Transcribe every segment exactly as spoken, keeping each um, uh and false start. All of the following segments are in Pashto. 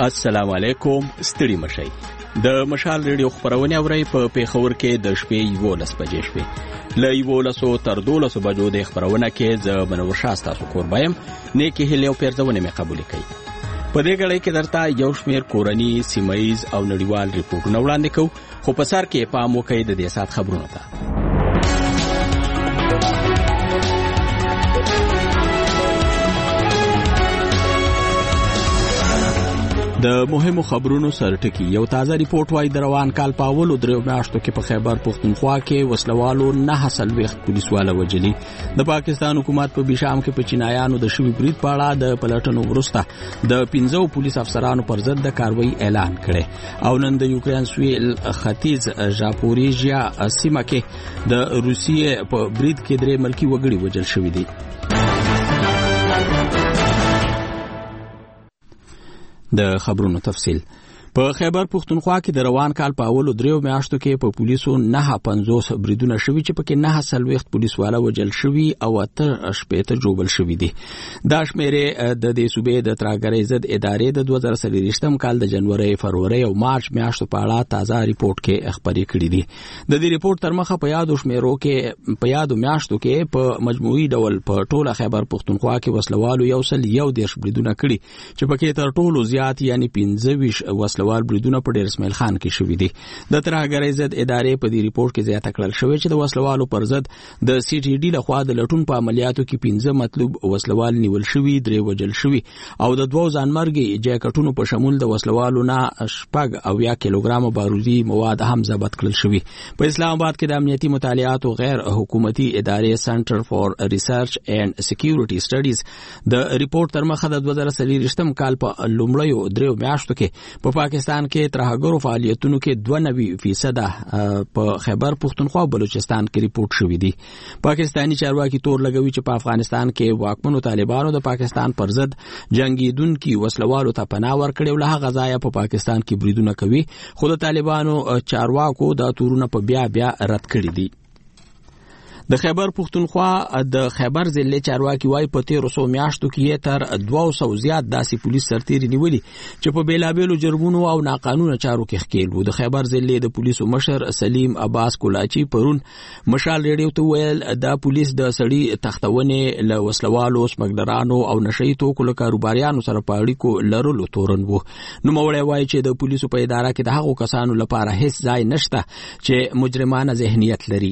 السلام علیکم. ستړي مشئ. د مشال ریډیو خبرونه اورئ په پیښور کې د شپې یولس بجې شوې. له یولسو تر دولسو بجو د خبرونه کې زه منور شاه ستاسو کوربایم نیکي هیلې او پیرزونه مې قبول کړئ. په دې غړې کې درته یو شمېر کورني سیمایز او نړیوال ریپورتونه وړاندې کوو، خو په سر کې پام وکړئ د دې سات خبرونو ته. د مهمو خبرونو سرټکی یو تازه ریپورت وايي د روان کال په اولو دریو میاشتو کې په خیبر پختونخوا کې وسلوالو نه سلويخت پولیسواله وجلي. د پاکستان حکومت په بشام کې په چینایانو د شوی برید په اړه د پلټنو وروسته د پنځو پولیس افسرانو پر ضد د کاروایی اعلان کړي او نن د یوکرين سویل ختیځ ژاپوریژیا سیمه کې د روسیې په برید کې درې ملکی وګړي وجل شوی دي. د خبرونو تفصیل. په خیبر پختونخوا کې د روان کال په اولو دریو میاشتو کې په پولیسو نه پنځوس بریدونه شوي چې پکې نه سلويخت پولیسواله وجل شوي او اته شپېته جوبل شوي دي. دا شمیرې د دې صوبې د ترهګرۍ ضد ادارې د دوه زره څلوېښتم کال د جنوري، فروری او مارچ میاشتو په اړه تازه ریپورت کې خبرې کړې دي. د دې ریپورت تر مخه په یادو شمیرو کې په یادو میاشتو کې په مجموعي ډول په ټوله خیبر پختونخوا کې وسلوالو یو سل یو دیرش بریدونه کړي چې پکې تر ټولو زیات یعنی پنځه ویشت وسلوال بریدونه په ډیر اسماعیل خان کې شوې دي. د ترهګرۍ ضد ادارې په دې ریپورت کې زیاته کړل شوې چې د وسلوالو پر ضد د سی ټي ډي لخوا د لټون په عملیاتو کې پنځه مطلوب وسلوال نیول شوي، درې وجل شوي او د دوو ځانمرګي جاکټونو په شمول د وسلوالو نه شپږ او یا کیلوګرام بارودي مواد هم ضبط کړل شوي. په اسلام آباد کې د امنیتي مطالعاتو غیر حکومتي ادارې سنټر فار ریسرچ اینڈ سکیورټي سټډیز د ریپورت تر مخه د دوه زره څلوېښتم کال په لومړیو دریو میاشتو کې په پاکستان کې ترهګرو فعالیتونو کې دوه نوي فیصد په خیبر پختونخوا او بلوچستان کې ریپورت شوی دی. پاکستانی چارواکي تور لګوي چې په افغانستان کې واکمنو طالبانو د پاکستان پر ضد جنگیدونکو وسلوالو ته پناه ورکړې او له هغه ځایه په پاکستان کې بریدونه کوي، خو د طالبانو چارواکو دا تورونه په بیا بیا رد کړي دي. د خیبر پختونخوا د خیبر ضلع چارواکي وايي په تیرو سو میاشتو کې تر دوه سوه زیات داسې پولیس سرتیري نیولي چې په بیلابیلو جرمونو او ناقانونه چارو کې ښکېل وو. د خیبر ضلع د پولیسو مشر سلیم عباس کولاچي پرون مشال ریډیو ته ویل دا پولیس د سړي تختونې له وسلوالو، سمګلرانو او نشئی توکو له کاروباریانو سره په اړیکو لرلو تورن وو. نوموړی وايي چې د پولیسو په اداره کې د هغو کسانو لپاره هیڅ ځای نشته چې مجرمانه ذهنیت لري.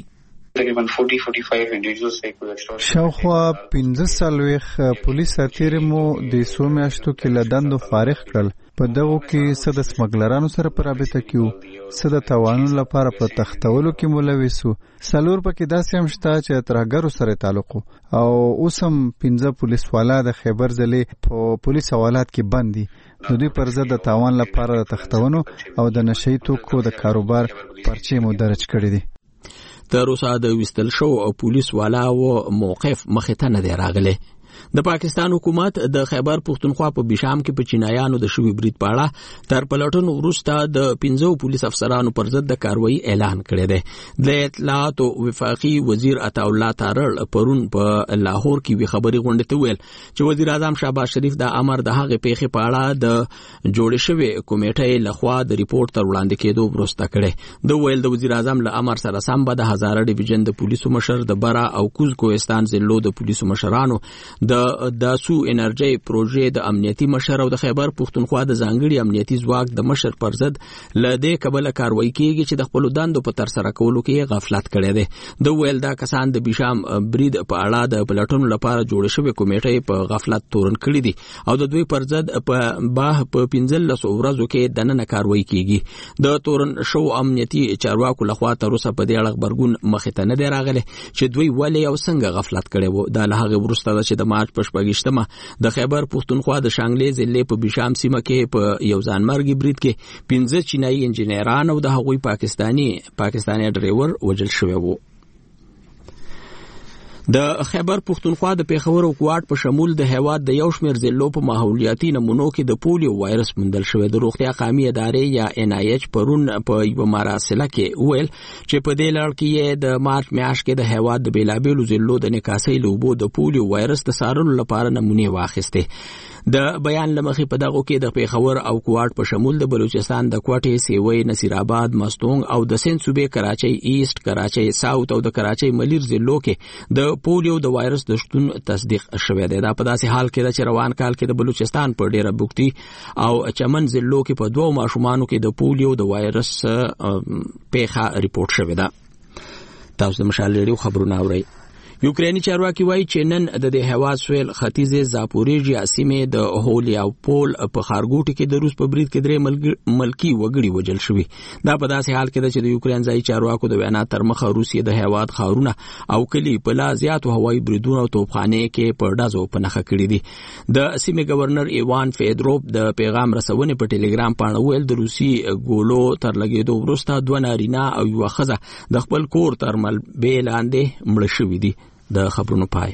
شاوخوا پنځه څلوېښت پولیس سرتیري مو د څو میاشتو کې له دندو فارغ کړل. په دغو کې څه د سمګلرانو سره په رابطه کې وو، څه د تاوانونو لپاره په تختولو کې ملوث وو، څلور پکې داسې هم شته چې ترهګرو سره تعلق وو او اوس هم پنځه پولیسوالا د خیبر ضلع په پولیس حوالات کې بند دي. د دوی پر ضد د تاوان لپاره د تختونو او د نشئی توکو د کاروبار پرچې مو درج کړي دي. تر اوسه د وستل شو او پولیس والا او موقف مخې ته نه دی راغلی. د پاکستان حکومت د خیبر پختونخوا په بشام کې په چینایانو د شوی برید په اړه تر پلټنو وروسته د پنځو پولیس افسرانو پر ضد د کاروایی اعلان کړی دی. د اطلاعات او وفاقي وزیر عطا الله تارړ پرون په لاهور کې وی خبري غونډه ته ویل چې وزیر اعظم شهباز شریف د امر د هغې پیښې په اړه د جوړې شوې کمیټې لخوا د ریپورت تر وړاندې کېدو وروسته کړی. د ویل د وزیر اعظم له امر سره سم به د هزاره ډیویژن د پولیسو مشر د برا او کوز کوهستان ضلعو د پولیسو مشرانو د داسو انرژي پروژې د امنیتي مشر او د خیبر پختونخوا د ځانګړي امنیتي ځواک د مشر پر ضد ل دې کبله کاروایی کیږي چې د خپل دندو په تر سره کولو کې غفلت کړی دی. د ویل دا کسان د بشام برید په اړه د پلټنو لپاره جوړ شوی کمیټې په غفلت تورن کړی دي او د دوی پر ضد په باه په پنځلس ورځو کې دننه کاروایی کیږي. د تورن شو امنیتي چارواکو لخوا تر اوسه په دې اړه خبرګون مخې ته نه دی راغلی چې دوی ولې او څنګه غفلت کړی وو. دا له هغې وروسته چې د مارچ په شپږیشتمه د خیبر پختونخوا د شانګلې ضلع په بشام سیمه کې په یو ځانمرګي برید کې پنځه چینایي انجینران او د هغوی پاکستانی پاکستانی ډرایور وژل شوي وو. د خیبر پښتونخوا د پیښور او کوټ په شمول د هیواد د یو شمېر ضلعو په ماحولیاتي نمونو کې د پولیو وایرس موندل شوی. د روغتیا قومي ادارې یا ان آی ایچ پرون په یو مراسله کې ویل چې په دې لړ کې د مارچ میاشت کې د هیواد د بیلابیلو ضلعو د نکاسۍ له اوبو د پولیو وایرس د څارلو لپاره نمونې واخیستې. د بیان لمخې په دغه کې د پیښور او کوټ په شمول د بلوچستان د کوټې، سیوی، نصیر آباد، مستونګ او د سند صوبې کراچۍ ایست، کراچۍ ساوث او د کراچۍ ملیر ضلعو کې د پولیو د وایرس د شتون تصدیق شوی دی. دا په داسې حال کې ده چې روان کال کې د بلوچستان په ډیره بوکتی او چمن ضلعو کې په دوه ماشومانو کې د پولیو د وایرس پیښه ریپورت شوې ده. تاسو د مشال ریډیو خبرونه اورئ. یوکرینی چارواکي وایي چې نن د دې هیواد سویل ختیځه زاپوریژیا سیمې د هولیاپول په خارګوټي کې د روس په برید کې درې ملکی وګړي وژل شوي. دا په داسې حال کې ده چې د یوکرین ځایي چارواکو د وینا تر مخه روسیې د هیواد ښارونه او کلي په لا زیاتو هوایي بریدونو او توپخانې کې په ډزو په نښه کړي دي. د سیمې گورنر ایوان فیدروف د پیغام رسونې په ټلګرام پاڼه ویل د روسي ګولو تر لګېدو وروسته دوه نارینه او یوه ښځه د خپل کور تر ملبې لاندې مړه شوي دي. د خبرونو پای.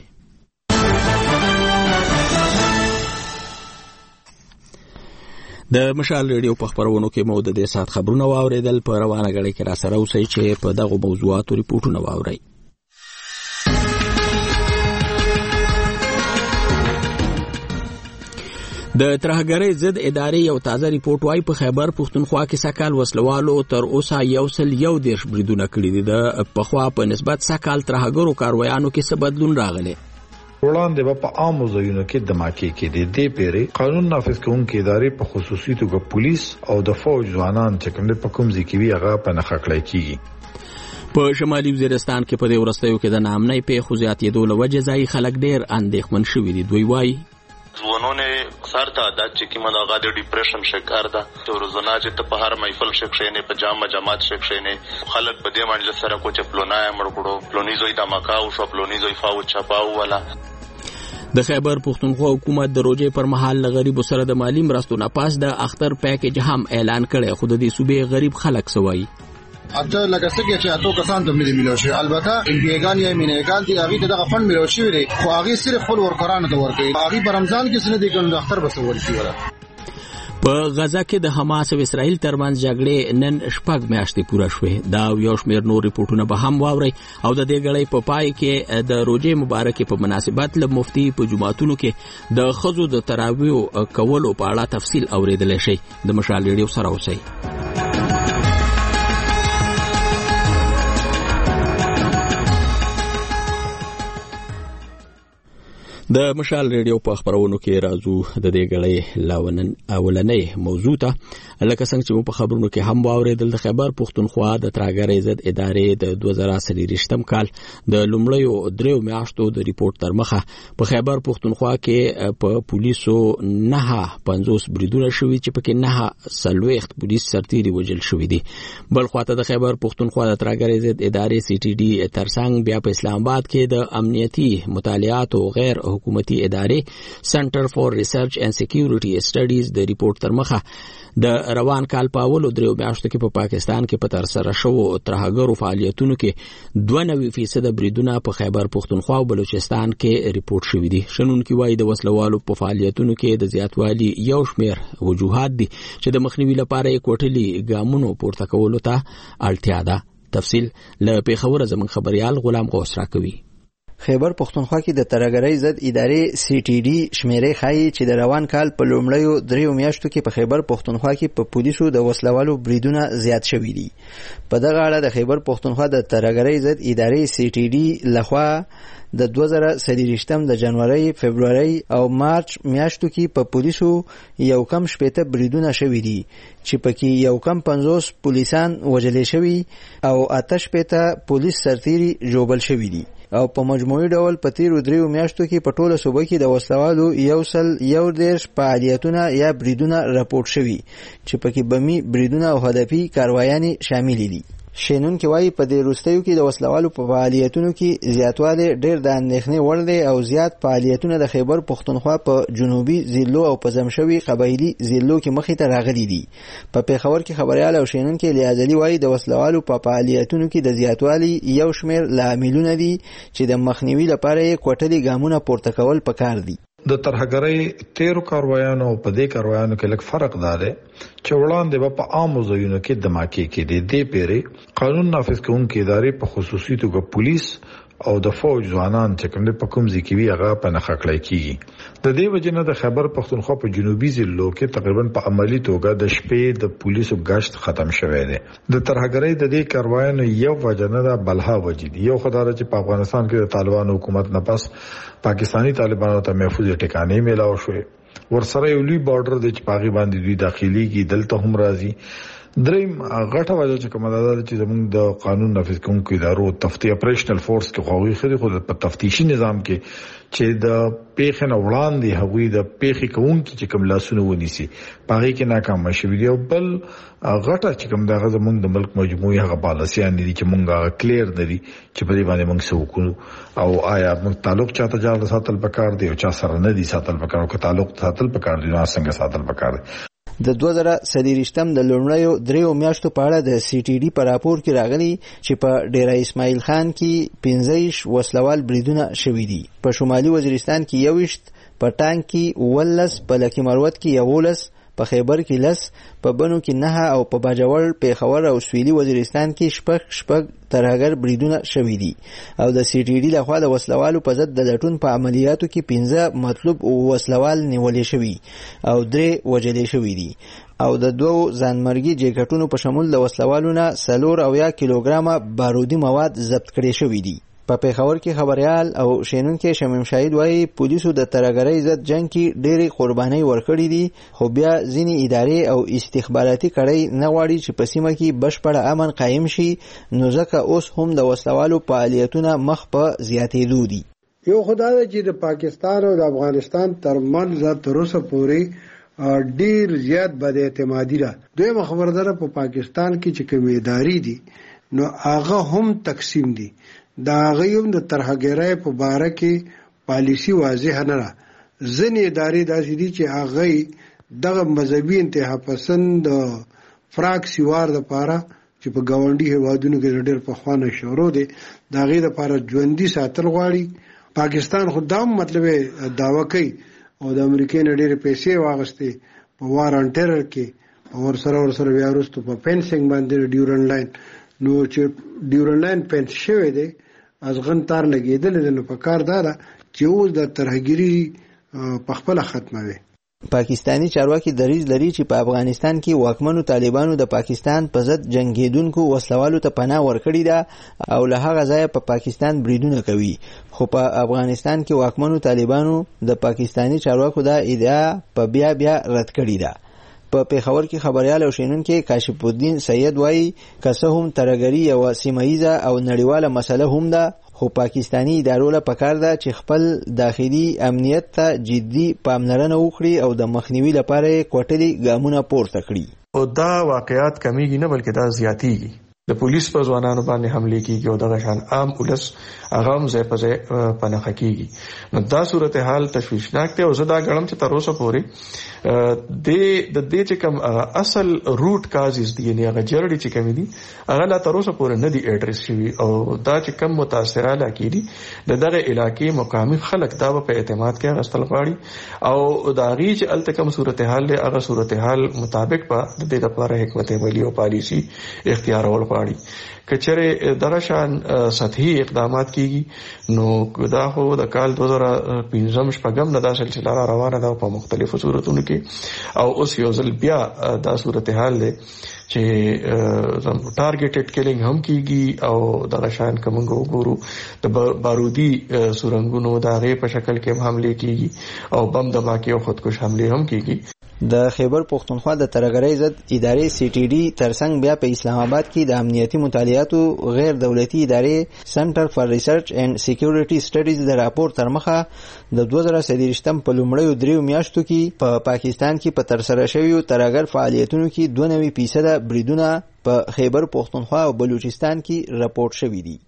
د مشال ریډیو په خبرونو کې مو د دې سات خبرونه واوریدل. په روانه غړي کې را سره اوسئ چې په دغه موضوعاتو ریپورتونه واورئ. د ترهګرۍ ضد ادارې یو تازه ریپورت وايي په خیبر پښتونخوا کې سکهال وسلوالو تر اوسه یو سل یو دیرش بریدونه کړي دي. د پخوا په نسبت سکهال ترهګرو کاروایانو کې څه بدلون راغلی؟ وړاندې په عامو ځایونو کې دماکې کې دي. د پیری قانون نافذ کوونکې ادارې په خصوصي توګه پولیس او د فوج ځوانان چې کوم په کوم ځای کې وي هغه په نښه کړی کیږي. په شمالي وزیرستان کې په دې ورستیو کې د نامنۍ پیښو زیاتېدو له وجې ځایي خلک ډېر اندېښمن شوي دي. دوی وایي ځوانونه اکثر تعداد چې کومه دغه د ډیپریشن شکار ده چې روزانه چې ته په هر محفل شکشینې په جامه جماعت شکشینې خلک په دې باندې سره کو چې پلونای مړ کړو پلونی زوی د مکاو شو پلونی زوی فاو چپاو ولا. د خیبر پښتونخوا حکومت د روزې پر مهال غریب سره د مالی مرستو نه پاس د اختر پیکیج هم اعلان کړی. خو د دې صوبې غریب خلک سوي اته لکه څنګه چې اتو کسان ته ملي ملو شي. البته امپیګان یا مینېګان دي هغه دغه فند ملو شي وي خو هغه صرف خپل ورکرانو ته ورکړي. هغه په رمضان کې سن دي کوم د اختر بس ورشي ولا. په غزا کې د حماس او اسرائیل ترمنځ جګړې نن شپږ میاشتې پوره شوې. دا یو شمېر نور ریپورتونه به هم واورئ او د دې غړې په پای کې د روزې مبارکې په مناسبت له مفتي په جماعتونو کې د ښځو د تراویح کولو په اړه تفصیل اوریدلی شئ. د مشال ریډیو سره اوسئ. د مشال ریډیو په خبرونو کې راځو د دې غړې لاونن اولنې موضوع ته. لکه څنګه چې په خبرونو کې هم واوریدل د خیبر پښتونخوا د ترهګرۍ ضد ادارې د دوه زره څلوېښتم کال د لومړیو دریو میاشتو د ریپورت تر مخه په خیبر پښتونخوا کې په پولیسو نه پنځوس بریدونه شوي چې پکې نه څلوېښت پولیس سرتیري وژل شوي دي. بل خواته د خیبر پښتونخوا د ترهګرۍ ضد ادارې سی ټي ډي ترڅنګ بیا په اسلام آباد کې د امنیتي مطالعات او غیر حکومتي ادارې سنټر فور ریسرچ اینڈ سکیورټي سټډیز د ریپورت تر مخه د روان کال په اولو دریو میاشتو کې په پاکستان کې په ترسره شوو ترهګرو فعالیتونو کې دوه نوي فیصد بریدونه په خیبر پښتونخوا او بلوچستان کې ریپورت شوي دي. شنونکي وایي د وسلوالو په فعالیتونو کې د زیاتوالي یو شمېر وجوهات دي چې د مخنیوي لپاره یې کوټلي ګامونو پورته کولو ته اړتیا ده. تفصیل له پیښور زموږ خبريال غلام غوث راکوي. خیبر پښتونخوا کې د ترهګرۍ ضد ادارې سی ټي ډي شمیرې ښایي چې د روان کال په لومړیو دریو میاشتو کې په خیبر پښتونخوا کې په پولیسو د وسلوالو بریدونه زیات شوي دي. په دغه اړه د خیبر پښتونخوا د ترهګرۍ ضد ادارې سی ټي ډي لخوا د دوه زره څلوېښتم د جنوري، فبروري او مارچ میاشتو کې په پولیسو یو کم شپېته بریدونه شوي دي چې پکې یو کم پنځوس پولیسان وژل شوي او اته شپېته پولیس سرتیري ژوبل شوي دي او په مجموعي ډول په تیرو دریو میاشتو کې په ټوله صوبه کې د وسلوالو یو سل یو دیرش فعالیتونه یا بریدونه راپورټ شوي چې پکې بمي بریدونه او هدفي کاروایانې شامل دي. شینون کې وایي په دې وروستیو کې د وسلوالو په فعالیتونو کې زیاتوالی ډېر د اندېښنې وړ دی او زیات فعالیتونه د خیبر پښتونخوا په جنوبي ضلعو او په زمشوي قبایلي ضلعو کې مخې ته راغلي دي. په پیښور کې خبریال او شینون کې لیازلي وایي د وسلوالو په فعالیتونو کې د زیاتوالي یو شمېر لاملونه دي چې د مخنیوي لپاره یې کوټلي ګامونه پورته کول پکار دي. د ترهګرۍ تیرو کاروایانو او په دې کاروایانو کې لږ فرق دی چې وړاندې په عامو ځایونو کې دماکې کېدې. دې پیرې قانون نافذ کوونکې ادارې په خصوصي توګه پولیس او د فوج ځوانان چې کوم په کوم ځای کې وي هغه په نخښه کړی کیږي. د دې وجه نه د خیبر پښتونخوا په جنوبي ضلعو کې تقریبا په عملی توګه د شپې د پولیسو گشت ختم شوی دی. د ترهګرۍ د دې کاروایانو یو وجه نه ده بلها وجه دي. یو خدای چې په افغانستان کې د طالبانو حکومت نه پس پاکستانی طالبانو ته محفوظ ټکانې میلاو شوې. ورسره یو لوی بارډر د چپاغي باندې دوی داخلي کې دلته هم راځي. دریم غټه وجه چې کومه ده چې زموږ د قانون نافذ کوونکو ادارو تفتیش اپریشنل فورس کې خوغي خري خو د تفتیشي نظام کې چې د پیښې نه وړاندې هغوی د پیښې کوونکي چې کوم لاسونه ونیسي پاره کې ناکام شوي دي. او بل غټه چې کوم دغه زموږ د ملک مجموعي هغه پالیسیان دي چې مونږه کلیر دي چې په دې باندې موږ څه وکړو او آیا موږ تعلق چاته جوړ ساتل پکار دی او چا سره نه دي ساتل پکار او که تعلق ساتل پکار دي نو څنګه ساتل پکار دي. د دوه زره څلوېښتم د لومړیو دریو میاشتو په اړه د سی ټي ډي په راپور کې راغلي چې په ډیره اسماعیل خان کې پنځه وسلوال بریدونه شوي دي. په شمالي وزیرستان کې یوویشت، په ټانک کې اوولس، په لکي مروت کې یولس، په خیبر کې لس، په بنو کې نه او په باجوړ، پیښور او سویلي وزیرستان کې شپږ شپږ ترهګر بریدونه شوي دي. او د سی ټي ډي لخوا د وسلوالو په ضد د لټون په عملیاتو کې پنځه مطلوب وسلوال نیولې شوي او درې وژلې شوي دي او د دوو ځانمرګي جیکټونو په شمول د وسلوالو نه څلور اویا کیلوګرامه بارودي مواد ضبط کړي شوي دي. په پیښور کې خبریال او شینون کې شمیم شاهد وایي پولیسو د ترهګرۍ ضد جنگ کې ډېرې قربانۍ ورکړې دي خو بیا ځینې ادارې او استخباراتي کړۍ نه غواړي چې په سیمه کې بشپړه امن قایم شي نو ځکه اوس هم د وسلوالو فعالیتونه مخ په زیاتېدو دي. یو خدای دی چې د پاکستان او د افغانستان ترمنځ تر اوسه پورې ډیر زیات بد اعتمادي ده. دویمه خبره ده په پاکستان کې چې کوم ادارې دي نو هغه هم تقسیم دي. دا غيوم د ترهګرۍ په باره کې پالیسی واضح نه ده. ځینې ادارې داسې دي چې هغه دغه مذهبي انتها پسند فراق سیوار د پاره چې په گاونډي هیوادونو کې ډېر په خوانه شروع دي دا غي د پاره ژوندۍ ساتل غواړي. پاکستان خدام مطلب داوا کوي او د امریکای نه ډېر پیسې واغستې په وار ان ټیرر کې اور سره اور سره بیا وروسته په فینسینګ باندې ډیورن لاین نو چې ډیورن لاین پنس شوی دی ازغن تار لګیدل نو په کار دارا چې اوس د ترهګری په خپل ختموي. پاکستانی چارواکي دریځ لري چې په افغانستان کې واکمنو طالبانو د پاکستان په ضد جنگیدونکو وسلوالو ته پناه ورکړې ده او له هغه ځایه په پاکستان بریدونه کوي خو په افغانستان کې واکمنو طالبانو د پاکستانی چارواکو دا ادعا په بیا بیا رد کړې ده. په پیښور کې خبریال او شینون کې کاشف الدین سید وایي که څه هم ترهګري یوه سیمهییزه او نړیواله مسله هم ده خو پاکستانی ادارو له پکار ده چې خپل داخلي امنیت ته جدي پاملرنه وکړي او د مخنیوي لپاره کوټلي ګامونه پورته کړي. او دا واقعیات کمیږي نه بلکې دا زیاتیږي. د پولیس په ځوانانو باندې حمله کیږي او دغه شان عام پولیس هغه هم ځای په ځای پناه کیږي. نو دا صورتحال تشویشناک دی او زه دا ګڼم چې تر اوسه پورې د د دې چې کوم اصل روټ کازز دي یعنی هغه جرړې چې کوم دي هغه لا تر اوسه پورې نه دي اډریس شوي او دا چې کوم متاثره علاقې دي د دغه علاقې مقامي خلک دا په اعتماد کې غستل غواړي او دا غي چې الته کوم صورتحال له هغه صورتحال مطابق په د دې لپاره حکمت عملی او پالیسی اختیارول غواړي. کچره دغه شان سطحي اقدامات کیږي نو دا خو د کال دوه زره پنځم شپږم نه دا سلسله روانه ده په مختلفو صورتونو کې او اوس یو ځل بیا دا صورتحال دی چې ټارګټډ کیلینګ هم کیږي او دغه شان کوم وګورو د بارودي سورنګونو د هغې په شکل کې هم حمله کیږي او بم دماکې او خودکش حمله هم کیږي. د خیبر پښتونخوا د ترهګرۍ ضد ادارې سی ټي ډي ترڅنګ بیا په اسلام آباد کې د امنیتي مطالعاتو غیر دولتي ادارې سنټر فار ریسرچ اینڈ سکیورټي سټډیز د راپور تر مخه د دوه زره څلوېښتم په لومړیو دریو میاشتو کې په پا پاکستان کې په ترسره شویو ترهګر فعالیتونو کې دوه نوي فیصده بریدونه په خیبر پښتونخوا او بلوچستان کې راپورټ شوي دي.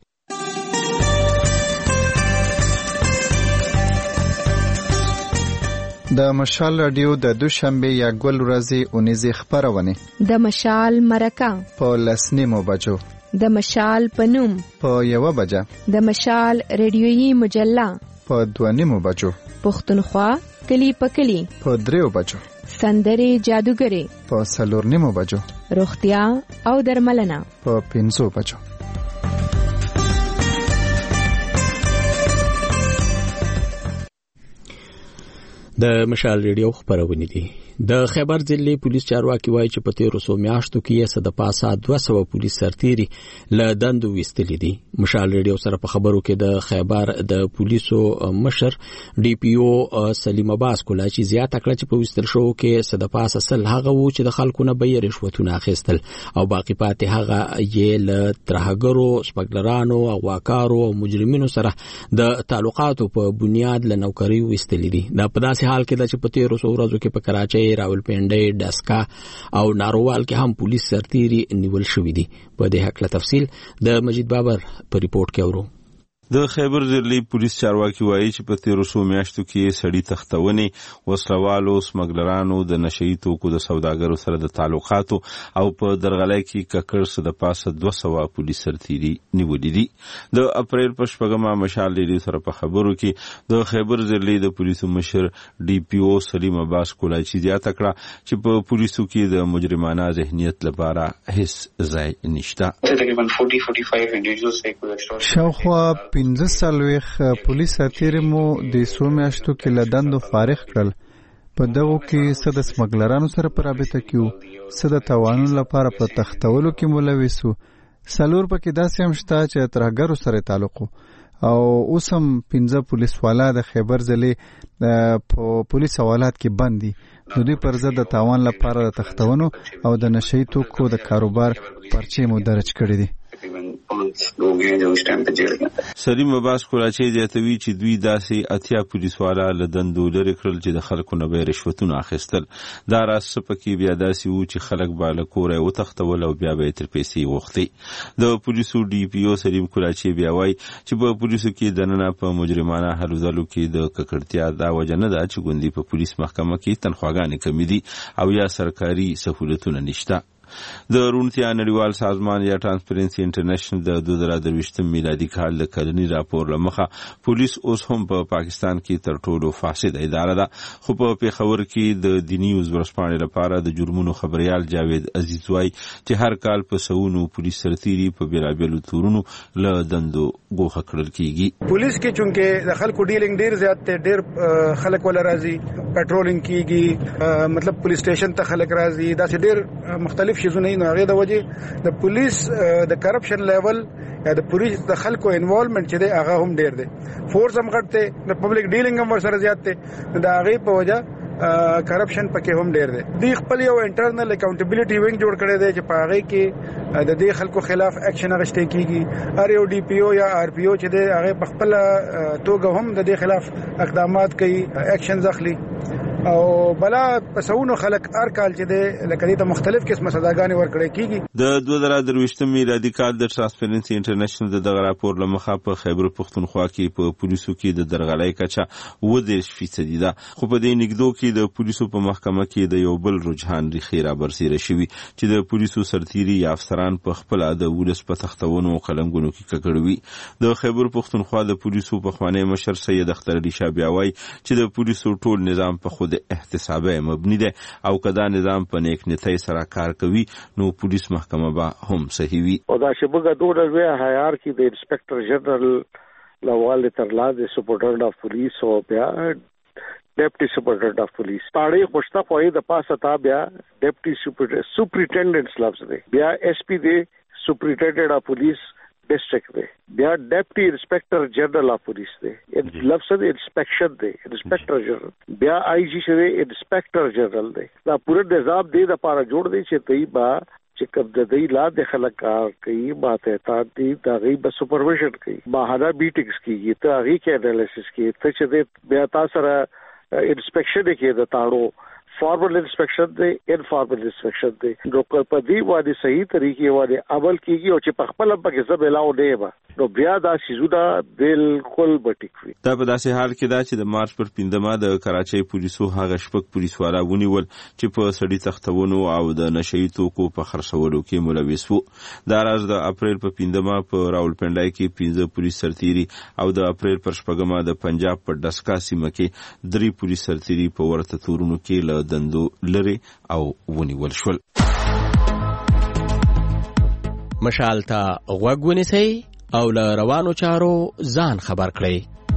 د مشال رادیو د دوشنبه یا ګل ورځې اونیزه خبرونه د مشال مرکه په لسنیمو بجو د مشال پنوم په یو بجه د مشال ریډیویي مجله په دوانیمو بجو پښتونخوا کلی په کلی په دریو بجو سندرې جادوګرې په سلورنیمو بجو روغتیا او درملنه په پنځو بجو. د مشال ریډیو خبرونه دي. د خیبر ضلع پولیس چارواکي وایي چې په تیرو څو میاشتو کې یې صد پاسه دوه سوه پولیس سرتیري له دندو ویستلي دي. مشال ریډیو سره په خبرو کې د خیبر د پولیسو مشر ډي پی او سلیم عباس کولا چې زیاته کړه چې په ویستل شو کې صد پاسه سل هغه وو چې د خلکو نه به رشوتونه اخیستل او باقی پاتې هغه یې له ترهګرو سپګلرانو او واکارو او مجرمینو سره د تعلقاتو په بنیاد له نوکری ویستلي دي. دا په داسې حال کې د چې په تیرو څو ورځو کې په کراچۍ راولپنډۍ ډسکا او ناروال کې هم پولیس سرتیري نیول شوې دي. په دې حق له تفصیل د مجید بابر په ریپورت کې اورو. د خیبر ضلع پولیس چارواکي وایي چې په تیرو څو میاشتو کې سړي تختونې وسلوالو سمګلرانو د نشئی توکو د سوداګرو سره د تعلقاتو او په درغلۍ کې ککړ څه د پاسه دوه سوه پولیس سرتیري نیولي دي. د اپریل په شپږمه مشال ریډیو سره په خبرو کې د خیبر ضلع د پولیسو مشر ډي پی او سلیم عباس کولای چې زیاته کړه چې په پولیسو کې د مجرمانه ذهنیت لپاره هیڅ ځای نشته. تقریبا چالیس پنځه انډیویډوالز شاوخوا پنځه سلويخ پولیس سرتیري مو د څو میاشتو کې له دندو فارغ کړل. په دغو کې څه د سمګلرانو سره په رابطه کې وو، څه د تاوانونو لپاره په تختولو کې ملوث وو، څلور پکې داسې هم شته چې ترهګرو سره تعلق او اوس هم پنځه پولیس والا د خیبر ضلع په پولیس حوالات کې بند دي. د دوی پر ضد د تاوان لپاره د تختونو او د نشئی توکو د کاروبار پرچې مو درج کړي دي. سلیم عباس کولاچی زیاتوي چې دوی داسې اتیا پولیس والا له دندو لرې کړل چې د خلکو نه به رشوتونه اخیستل. دا راز پکې بیا داسې وو چې خلک به له کوره وتښتول او بیا به یې تر پیسې غوښتې. د پولیسو ډي پي او سلیم کولاچی بیا وایي چې په پولیسو کې دننه په مجرمانه هلو ځلو کې د ککړتیا دا وجه نه ده چې ګوندي په پولیس محکمه کې تنخواګانې کمې دي او یا سرکاري سهولتونه نشته. د روڼتیا نړیوال سازمان یا ټرانسپیرنسي انټرنیشنل د دوه زره درویشتم میلادي کال د کلني راپور له مخه پولیس اوس هم په پاکستان کې تر ټولو فاسد اداره ده. خو په پیښور کې د دینی نیوز ورځپاڼې لپاره د جرمونو خبريال جاوید عزیز وایي چې هر کال په سونو پولیس سرتیري په بیلابیلو تورونو له دندو ګوښه کړل کیږي. پولیس کې چونکه د خلکو ډیلینګ ډیر زیات دی، ډیر خلک ولا راځي پټرولینګ کیږي، مطلب پولیس سټیشن ته خلک راځي، دا چې ډیر مختلف شیزونه نه هغه د وجه د پولیس د کرپشن لیول یا د پولیس د خلکو انوالومنت چې دی هغه هم ډیر دی. فورس هم غټ دی، د پبلک ډیلینګ هم ورسره زیات دی، د هغه په وجه کرپشن پکې هم ډیر دی. دی خپل یو انټرنل اکاونټیبিলিټي وینګ جوړ کړی دی چې په هغه کې د دې خلکو خلاف اکشن اخیستل کیږي. ار یو ډي پی او یا ار پی او چې دی هغه په خپل توګه هم د دې خلاف اقدامات کوي، اکشنز اخلي او بلا پسونو خلک هر کال چې د لکه ته مختلف قسمه سزاګانې ورکړې کیږي. د دوه زره درویشتم میلادي کال د ټرانسپیرنسي انټرنیشنل د دغه راپور لمخه په خیبر پښتونخوا کې په پولیسو کې د درغلۍ کچه اووه دېرش فیصدي ده. خو په دې نږدو کې د پولیسو په محکمه کې د یو بل رجحان ریښې رابرسېره شوي چې د پولیسو سرتیري یا افسران په خپله د ولس په تختونو او قلمګونو کې ککړ وي. د خیبر پښتونخوا د پولیسو پخوانی مشر سید اختر علي شاه بیا وایي چې د پولیسو ټول نظام په خود احتسابه مبني ده او کدا نظام په نیک نیتۍ سره کار کوي نو پولیس محکمه به هم صحیح وي. او دا شبګه دوه وی هيار کې د انسپکټر جنرال لوال تر لاندې سپورټر اف پولیس او بیا ډیپټي سپورټر اف پولیس پاړې خوشتا پوي د پاسه تا بیا ډیپټي سپورټر سپرینټنډنټس لفظ دی، بیا ایس پی دی سپرینټنډنټ اف پولیس ډیسټریکټ دی. بیا ډیپټي انسپیکټر جنرال اف پولیس دی. لفظ د انسپیکشن دی انسپیکټر جنرال. بیا آی جی شه دی انسپیکټر جنرال دی. دا پوره نظام دی د لپاره جوړ دی چې دوی با چې کوم د دې لاندې خلک کار کوي ماته تا دي دا غي به سپرویژن کوي ماهانه میټینګز کیږي ته هغه کې انالیسس کوي ته چې بیا تاسو سره انسپیکشن کې د تاړو فارمل انسپیکشن دی انفارمل انسپیکشن دی نو په دې باندې صحیح طریقې باندې عمل کیږي او چې په خپل په کې زبېلاو دی به نو بیا دا سيزونه بالکل بټیک وي. دا په داسې حال کې دا چې د مارچ پر پنځمه د کراچۍ پولیسو هغه شپږ پولیس والا ونیول چې په سړي تختونو او د نشئی توکو په خرڅولو کې ملوث وو. دا راز د اپریل په پنځمه په راولپنډای کې پنځه پولیس سرتیري او د اپریل پر شپږمه د پنجاب په ډسکا سیمه کې درې پولیس سرتیري په ورته تورونو کې له دندو لري او ونیول شول. مشال ته غوږ ونیسئ او له روانو چارو ځان خبر کړئ.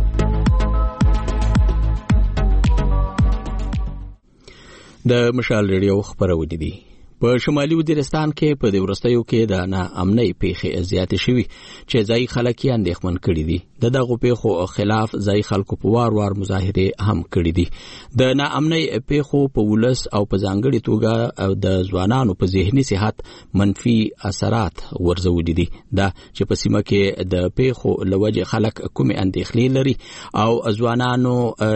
د مشال ریډیو خبرونه دي. په شمالي وزیرستان کې په د ورستیو کې د ناامنۍ پیښې زیاتې شوي چې ځای خلک یې اندېښمن کړي دي. د دغه پیښو خلاف ځای خلکو په وار وار مظاهره هم کړي دي. د ناامنۍ پیښو په ولس او په ځانګړي توګه د ځوانانو په ذهني صحت منفي اثرات ورزولي دي. دا چې په سیمه کې د پیښو لوجه خلک کومې اندېښنې لري او ځوانانو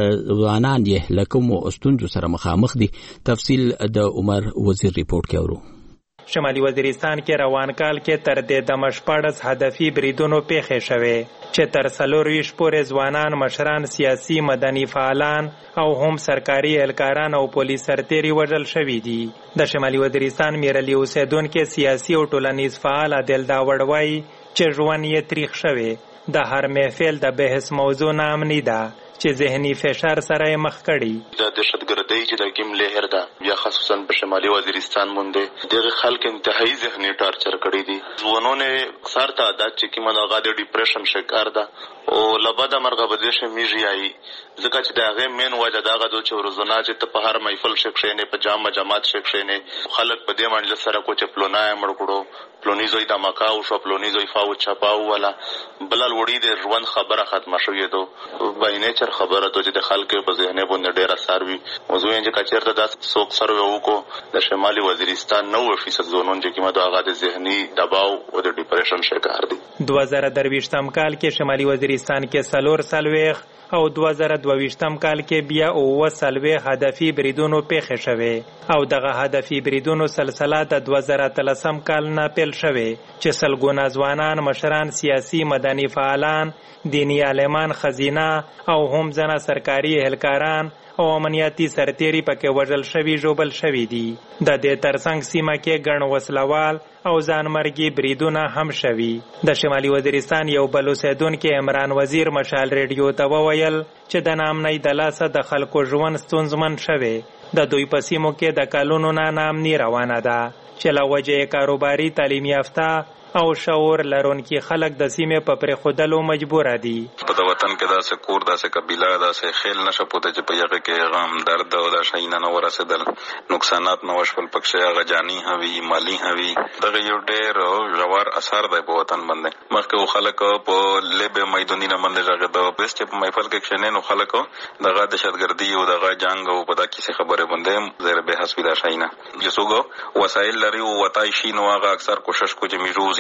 ځوانان یې لکه ستونزو سره مخامخ دي. تفصیل د عمر وزیر ریپورت کورو. شمالي وزیرستان کې روان کال کې تر دې د مشپړس هدفي بریدونو پیښې شوې چې تر څلور ویشت پورې ځوانان مشران سیاسي مدني فعالان او هم سرکاري اهلکاران او پولیس سرتیري وژل شوي دي. د شمالي وزیرستان میرلی اوسیدونکو سیاسي او ټولنیز فعال عادل داوړ وایي چې ژوند یې تریخ شوی. د هر محفل د بحث موضوع نامنی ده چې ذهني فشار سره مخ کړي. د دهشتګردۍ چې د کیم لهر ده بیا خصوصا په شمالي وزیرستان باندې دغه خلک انتهایی ذهني ټارچر کړي دي. ځوانونه اکثر ته عادت چې کیمه د غاډي ډیپریشن شکار ده او لبدا مرغه بدیش میږي آی ځکه چې دغه مین وجه دغه د چې ورزونه چې ته په هر محفل شکشینه په جامه جماعت شکشینه خلک په دې باندې سره کوچ پلونای مړ کړو پلونیزوی د مکاو شو پلونیزوی فاو چپاو ولا بلل وړي د ژوند خبره ختمه شوې ده باینه چر خبره ته چې د خلکو په ذهن باندې ډیر اثر وي. موضوع یې چې کچېرته د څوک سره وکړو د شمالي وزیرستان نو فیصد زونون چې کومه دغه د ذهني دباو او د ډیپریشن شکار دي. دوه زره درویشتم کال کې شمالي وزیرستان کې سلور سلويخ او دوه زره دویشتم کال کې بیا اوه سلويخ هدفي بریدونو پیښې شوې او دغه هدفي بریدونو سلسله د دوه زره اتلسم کال نه پیل شوې چې سلګونه ځوانان مشران سیاسي مدني فعالان دینی عالمان خزینه او هم ځنه سرکاري اهلکاران او امنیتي سرتیري پکې وژل شوي ژوبل شوي دي. د دې ترڅنګ سیمه کې ګڼ وسلوال او ځانمرګي بریدونه هم شوي. د شمالي وزیرستان یو بل اوسیدونکي عمران وزیر مشال ریډیو ته وویل چې د ناامنۍ د لاسه د خلکو ژوند ستونزمن شوی. د دوی په سیمو کې د کلونو نه ناامني روانه ده چې له وجې کاروباري تعلیم یافته او شعور لرونکي خلک د سیمې په پرېښودلو مجبور دي. په د وطن کې داسې کور داسې قبیله داسې خیل نشه پوته چې په یغه کې غم درد او د شاینه نه ورسېدل نقصانات نو وشول پکې هغه جانی هوي مالی هوي دغه یو ډېر ژور اثر دی په وطن باندې. مخکې خلک په لبه میدانونه باندې راغله د بیسټ په محفل کې کښنه نو خلک دغه دهشتګردي او دغه جنگ او په دغه څه خبره باندې زیر به حسب د شاینه یسوګو وسایل لري او وتای شي نو هغه اکثر کوشش کوي چې میروز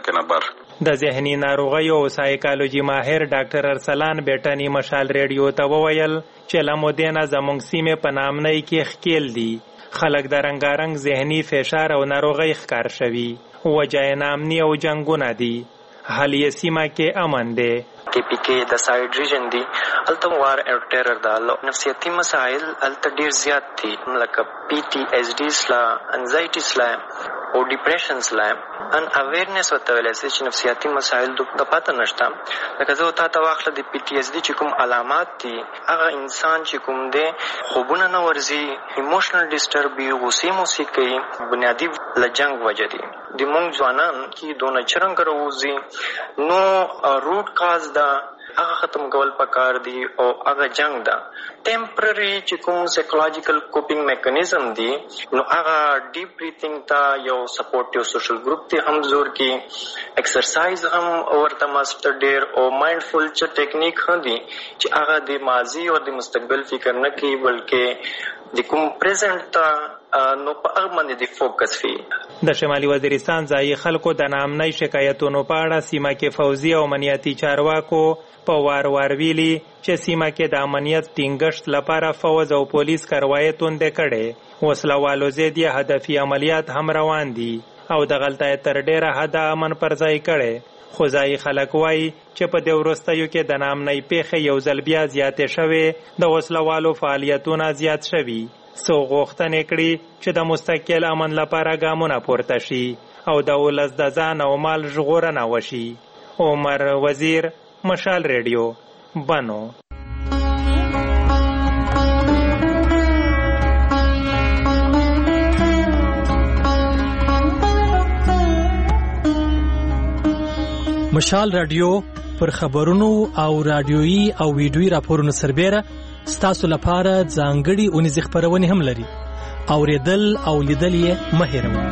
د ذهني ناروغیو او سایکالوجي ماهر ډاکټر ارسلان بیٹانی مشال ریډیو ته وویل چې لمودینه زموږ سیمه په نامنۍ کې خکېل دي. خلک د رنگارنګ ذهني فشار او ناروغي ښکار شوي. وجه نامني او جنگونه دي. حال یې سیمه کې امن دی. کې پی کې د ساید ریجن دی الته وار او ټیرر دا نفسیاتي مسائل الته ډیر زیات دي لکه پی ټی ایس ډی سلا انزایټی سلا او ډیپریشن سلا ان اویرنس وته ولې چې نفسیاتي مسائل د پاتې نشته. لکه زه تا ته واخله د پی ټی ایس ډی چې کوم علامات دي هغه انسان چې کوم دی خوبونه نه ورزي ایموشنل ډیسټرب وي غوسې موسیقي بنیادی لجنګ وجه دي. د مونږ ځوانان کې دونه چرنګ راوځي نو روټ کاز دا هغه ختم کول پکار دي او هغه جنگ ده. ټیمپرری چې کوم سایکولوژیکل کوپینګ میکانیزم دي نو هغه ډیپ بریثینګ ته یو سپورټیو سوشل ګروپ ته هم زور کی، ایکسرسایز هم ورته ماستر ډیر او مایندفول چې ټیکنیک هم دي چې هغه د ماضی او د مستقبل فکر نه کوي بلکې د کوم پریزنټ ته نو په هغه باندې د فوکس وي. د شمالي وزیرستان ځایي خلکو د ناامنۍ شکایتونو په اړه سیمه کې فوزي او امنیتي چارواکو په وار وار ویلي چې سیمه کې د امنیت ټینګښت لپاره فوز او پولیس کاروایی توندې کړې. وسله والو ضد یې هدفي عملیات هم روان دي او د غلطۍ تر ډیره حده امن پر ځای کړي. خو ځایي خلک وایي چې په دې وروستیو کې د ناامنۍ پیښې یو ځل بیا زیاتې شوې، د وسله والو فعالیتونه زیات شوي. څو غوښتنې کړي چې د مستقل امن لپاره ګامونه پورته شي او د ولس د ځان او مال ژغورنه وشي. عمر وزیر، مشال ریډیو، بنو. مشال رادیو پر خبرونو او رادیويي او ویډیويي راپورونو سربېره ستاسو لپاره ځانګړي اونیزې خپرونې هم لري. اوریدل او لیدل یې مه هېروئ.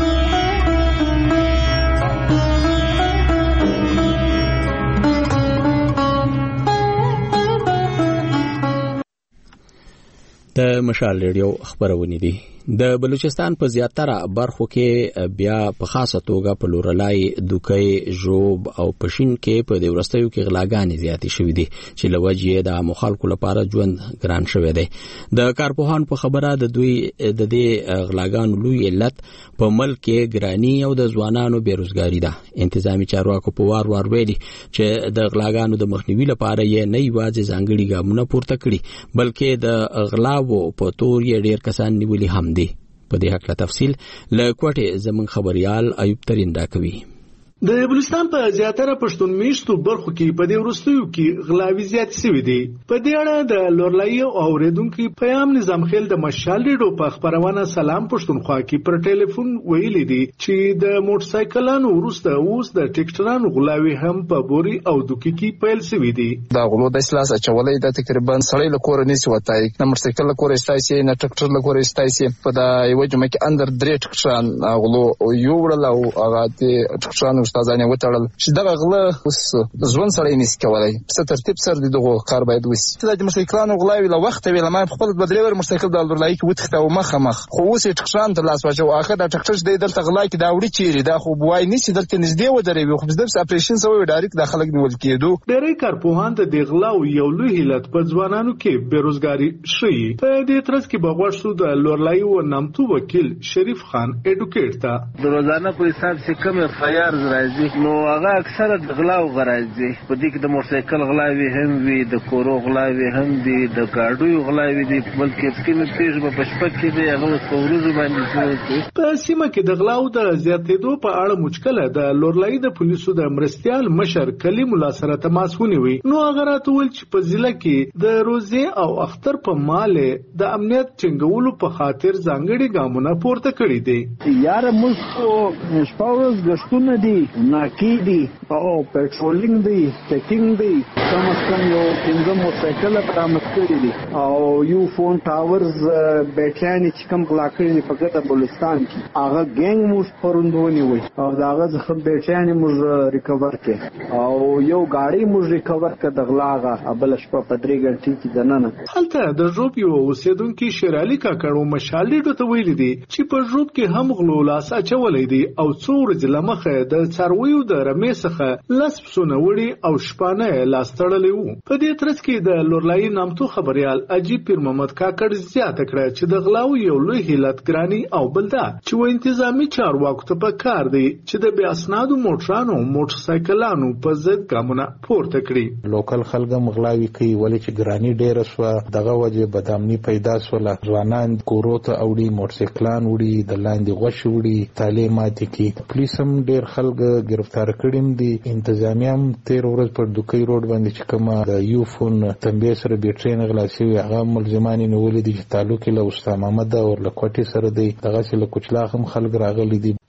د مشال ریډیو خبرونه دي. د بلوچستان په زیاتره برخو کې بیا په خاصه توګه په لورلای، دوکۍ، ژوب او پښین کې په دې ورستیو کې غلاګانې زیاتې شوې دي چې لوجې د مخالکو لپاره ژوند ګران شوی دی. د کارپوهان په خبره د دوی د دې غلاګانو لوی علت په ملک کې ګرانی او د ځوانانو بیروزګاری ده. انتظامی چارواکو په وار وار ویلي چې د غلاګانو د مخنیوي لپاره یې نه یوازې ځانګړي ګامونه پورته کړي بلکې د غلاو په تور یې ډیر کسان نیولي هم دي. په دې حق له تفصیل له کوټه زمون خبريال ایوب ترين دا کوي. د بلوچستان په زیاتره پښتون میشتو برخو کې په دې ورستیو کې غلاوي زیات شوي دي. په دې اړه د لورلای او اوریدونکو پیام نظام خیل د مشال ریډیو په خبرونه سلام پښتونخوا کې پر ټلیفون ویلي دي چې د موټر سایکلانو ورسته اوس د ټیکټرانو غلاوي هم په بوري او دوکي کې پیل شوي دي. دا غلو د اسلاس اچولې د تقریبا سړی له کور نه سی وتاي، نه موټر سایکل له کور استایسي، نه ټیکټر له کور استایسي. په دا یو جمع کې اندر درې ټیکټران غلو یو وړل او هغه ټیکټرانو استادانه وټړل چې دا غله اوس ځوان سره یې نس کولای. په ترتیب سره دغه کار باید وسی. د موټرسایکلانو غلاوي له وخت ویل ما په خپل بدلور موټرسایکل د لورلای کې وتخته او مخه مخ خو اوس ټکشان ته لاس واچو. اخر د ټکټر د دلته غلای کې دا وړي چیرې دا خو بوای نسی دلته نږدې ودرې خو د اپریشن سوی ډایرکټ د خلک نیول کېدو. ډېری کارپوهان د غلاو یو لوی علت په ځوانانو کې بیروزګاری شي. په دې ترڅ کې بغوښ شو د لورلای او نامتو وکیل شریف خان اډوکیټ ته د روزانه په حساب چې کوم فایار راځي نو هغه اکثره د غلاو غراځي. په دې کې د موټرسایکل غلاوي هم وي، د کورو غلاوي هم دي، د ګاډیو غلاوي دي، بلکې کومه پیښه په شپه کې دی هغه په ورځو باندې شوی. په سیمه کې د غلاو د زیاتېدو په اړه مشکله د لورلای د پولیسو د مرستيال مشر کلیم الله سره تماس ونیوي. نو هغه راټول چې په ضلع کې د روزي او اختر په مال د امنیت ټینګولو په خاطر ځانګړي ګامونه پورته کړی دي. یار موږ خو شپاوس غشتونه دي، ناکی دي او پټرولینګ دی، چیکینګ دی، کم از کم یو پنځه موټرسایکل برآمد کړي دي او یو فون ټاورز بیټریانې چې کوم غلا کړي دي په ګټه بلوچستان کې هغه ګینګ موږ پروندونی وي او د هغه څخه بیټریانې موږ ریکور کړي او یو ګاډي موږ ریکور کړه د غلا هغه بل شپه په درې غنټې کې دننه. هلته د ژوب یو اوسیدونکي شیرالي کاکړو مشال ریډیو ته ویلي دي چې په ژوب کې هم غلو لاس اچولی دي او څو ورځې له مخه د څارویو د رمې څخه لس پسونه وړي او شپانه لاس تړلی وو. په دې ترڅ کې د لورلای نامتو خبريال عجیب پیر محمد کاکړ زیاته کړه چې د غلاو یو لوی حیلت ګرانی او بل دا چې و انتظامی چارواکو ته پکار دی چې د بیا اسنادو موټرانو موټرسایکلانو په ضد ګامونه پورته کړي. لوکل خلک مغلاوي کوي ولې چې ګرانی ډیره شو دغه وجه بدامني پیدا شوله. ځوانان کورو ته اوړي، موټرسایکلان وړي، د لاندې غوښ وړي، تعلیمات کې پولیس هم ډیر خلک گرفتار کړي دي. انتظامیه هم تیر ورځ پر دوکۍ روډ باندې چې کومه د یو فون تنبیه سره بیټرین غلا شوي هغه ملزمان یې نیولي دي چې تعلق یې له استاد محمد او له کوټې سره دی. دغسې له کوچلاغ هم خلک راغلي دي.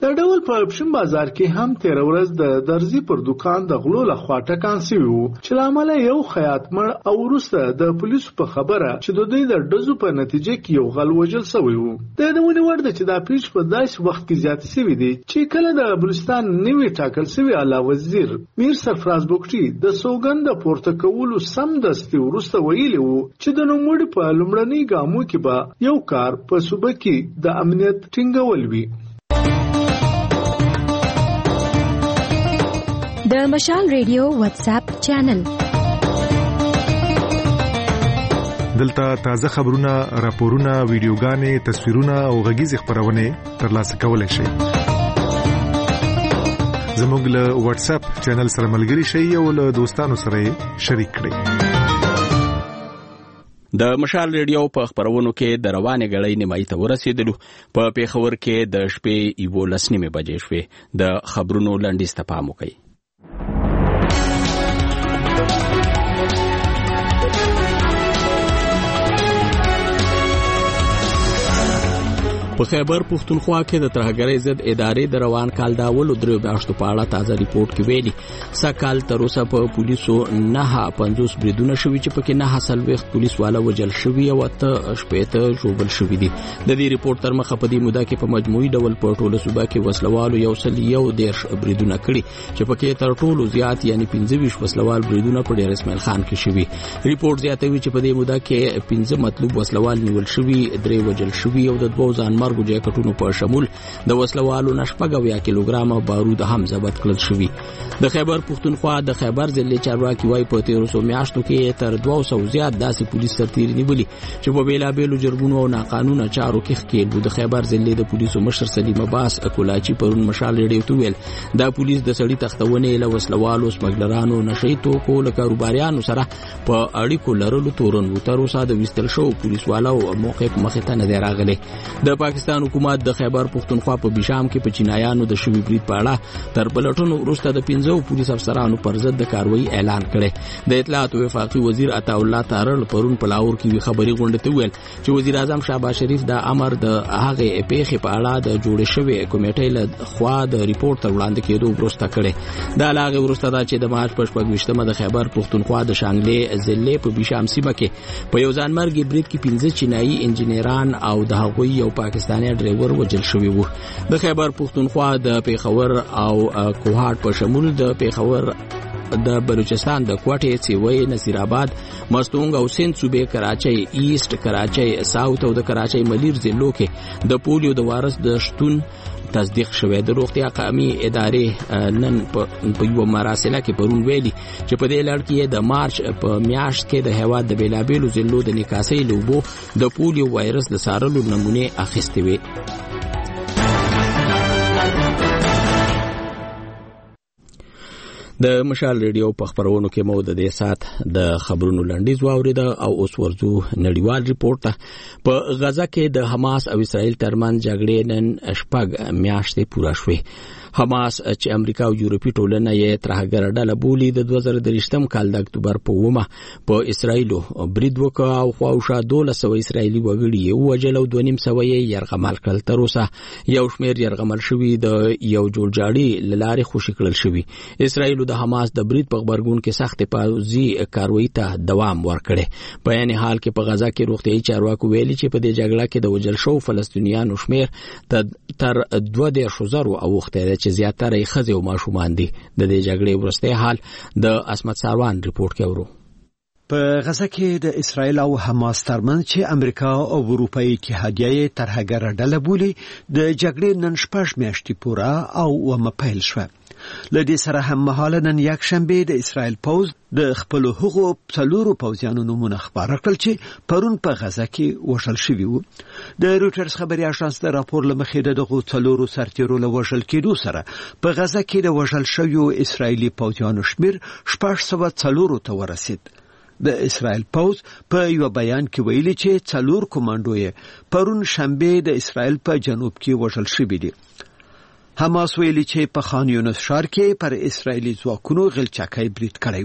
د ډول په اپشن بازار کې هم تیر ورځ د درزي پر دکان د غلو لخوا ټکان شوی وو چې لامل یو خیاط مړ او وروسته د پولیسو په خبره چې د دوی د ډزو په نتیجه کې یو غل وژل شوی وو. د دونه ورده چې دا پیښ په داسې وخت کې زیات شوی دی چې کله د بلوچستان نوی ټاکل شوی اعلی وزیر میر سرفراز بوکټي د سوګند پورته کولو سم دستي وروسته ویلي وو چې د نوموړي په لومړني ګامو کې به یو کار په صوبه کې د امنیت ټینګول وي. د مشال ریډیو واتس اپ چینل دلته تازه خبرونه، راپورونه، ویډیوګانې، تصویرونه او غږیز خبرونه ترلاسه کولای شئ. زموږ له واتس اپ چینل سره ملګري شئ او له دوستانو سره شریک کړئ. د مشال ریډیو په خبرونو کې د روانې غړې نیمایي ته ورسېدلو. په پیښور کې د شپې یو لسنیمه بجې شوې. د خبرونو لنډیز ته پام وکړئ. په خیبر پښتونخوا کې د ترهګرۍ ضد ادارې د روان کال د اولو درې میاشتو په اړه تازه ریپورت کې ویلي سکهال تر اوسه په پولیسو نه پنځوس بریدونه شوي چې پکې نه څلوېښت پولیس والا وژل شوي او اته شپېته ژوبل شوي دي. د دې ریپورت تر مخه په دې موده کې په مجموعي ډول په ټوله صوبه کې وسلوالو یو سل یو دېرش بریدونه کړي چې پکې تر ټولو زیات یعنی پنځه ویشت وسلوال بریدونه په ډیر اسماعیل خان کې شوي. ریپورت زیاتوي چې په دې موده کې پنځه مطلوب وسلوال نیول شوي، درې وژل شوي او د دوه ځان مرګو جاکټونو په شمول د وسلوالو نشپګویا کیلوګرام بارود هم ضبط کړل شوي. د خیبر پښتونخوا د خیبر ضلع چارواکي وايي په تیرو څو میاشتو کې تر دوه سوه زیات داسې پولیس سرتیري نیولي چې په بیلابیلو جرګونو او ناقانونه چارو کې ښکېل وو. د خیبر ضلع د پولیسو مشر سلیم عباس کولاچي پرون مشال ریډیو ته ویل دا پولیس د سړي تختونې له وسلوالو، سمګلرانو، نشئی توکو له کاروباریانو سره په اړیکو لرلو تورن وو. تر اوسه د ویستل شو پولیس والو موقع مخې ته نه دی راغلی. د پاکستان حکومت د خیبر پښتونخوا په بشام کې په چینایانو د شوی برید په اړه تر بلټونو وروسته د پنځو پولیس افسرانو پر ضد د کاروایی اعلان کړي. د اطلاعات او وفاقي وزیر عطا الله تارړ پرون په لاهور کې خبري غونډه ته ویل چې وزیر اعظم شهباز شریف د امر د هغه پیښې په اړه د جوړ شوی کمیټې له خوا د ریپورت وړاندې کېدو وروسته کړي. دا لاغه وروسته دا چې د مارچ په شپږویشتمه د خیبر پښتونخوا د شانګلې ضلع په بشام سیمه کې په یو ځانمرګي برید کې پنځه چینایي انجنیران او د هغوی یو پاکستاني ډرایور وژل شوی وو. د خیبر پښتونخوا د پیښور او کوهاټ په شمول د پیښور د بلوچستان د کوټې، سیوی، نصیر آباد، مستونګ او سند صوبې، کراچۍ ایست، کراچۍ ساوث او د کراچۍ ملیر ضلعو کې د پولیو د وارث د شتون تصدیق شوی. د روغتیا قومي ادارې نن په یو مراسله کې پرون ویلي چې په دې لړ کې د مارچ په میاشت کې د هیواد د بیلابیلو ضلعو د نکاسۍ لوبو د پولیو وایرس د سارلو نمونه اخیستې وي. د مشال ریډیو په خبرونو کې مو د دې سات د خبرونو لنډیز واورید او اوس ورځو نړیوال ریپورت ته. په غزه کې د حماس او اسرائیل ترمنځ جګړې نن شپږ میاشتې پوره شوې. حماس چې امریکا او یورپی ټولنه یې ترهګر ډله بولي د دوه زره درېشتم کال د اکتوبر په اومه په اسرائیلو برید وکړ او خواوشا دولس سوه اسرائیلي وګړي یې ووژل او دوه نیم سوه یې یرغمل کړل. تر اوسه یو شمېر یرغمل شوي د یو جوړجاړي له لارې خوشي کړل شوي. اسرائیلو د حماس د برید په غبرګون کې سخت پوځي کاروایی ته دوام ورکړي. په یعنی حال کې په غزه کې روغتیايي چارواکو ویلي چې په دې جګړه کې د وژل شوو فلسطینیانو شمېر تر دوه دېرش زرو اوښتی دی چې زیاتره یې ښځې او ماشومان دي. د دې جګړې وروستی حال د عصمت ساروان ریپورټ کې اورو. په غزه کې د اسرائیل او حماس ترمنځ چې امریکا او اروپایي اتحادیه ترهګر ډله بولي د جګړې نن شپږ میاشتې پوره او ومه پیل شوه. لدې سره هم مهاله نن یک شنبه د اسرائیل پوز د خپل هغو څلورو پوځیانو نومونه خبره کړل چې پرون په غزه کې وژل شوي وو. د رویټرز خبري اژانس د راپور له مخې دغه څلورو سرتیرو له وژل کېدو سره په غزه کې د وژل شویو اسرائیلي پوځیانو شمېر شپږ سوه څلورو ته ورسید. د اسرائیل پوز په یو بیان کې ویلي چې څلور کمانډو یې پرون شنبه د اسرائیل په جنوب کې وژل شوي دي. حماس ویلي چې په خان یونس ښار کې پر اسرائیلي ځواکونو غلچکۍ برید کړی وو.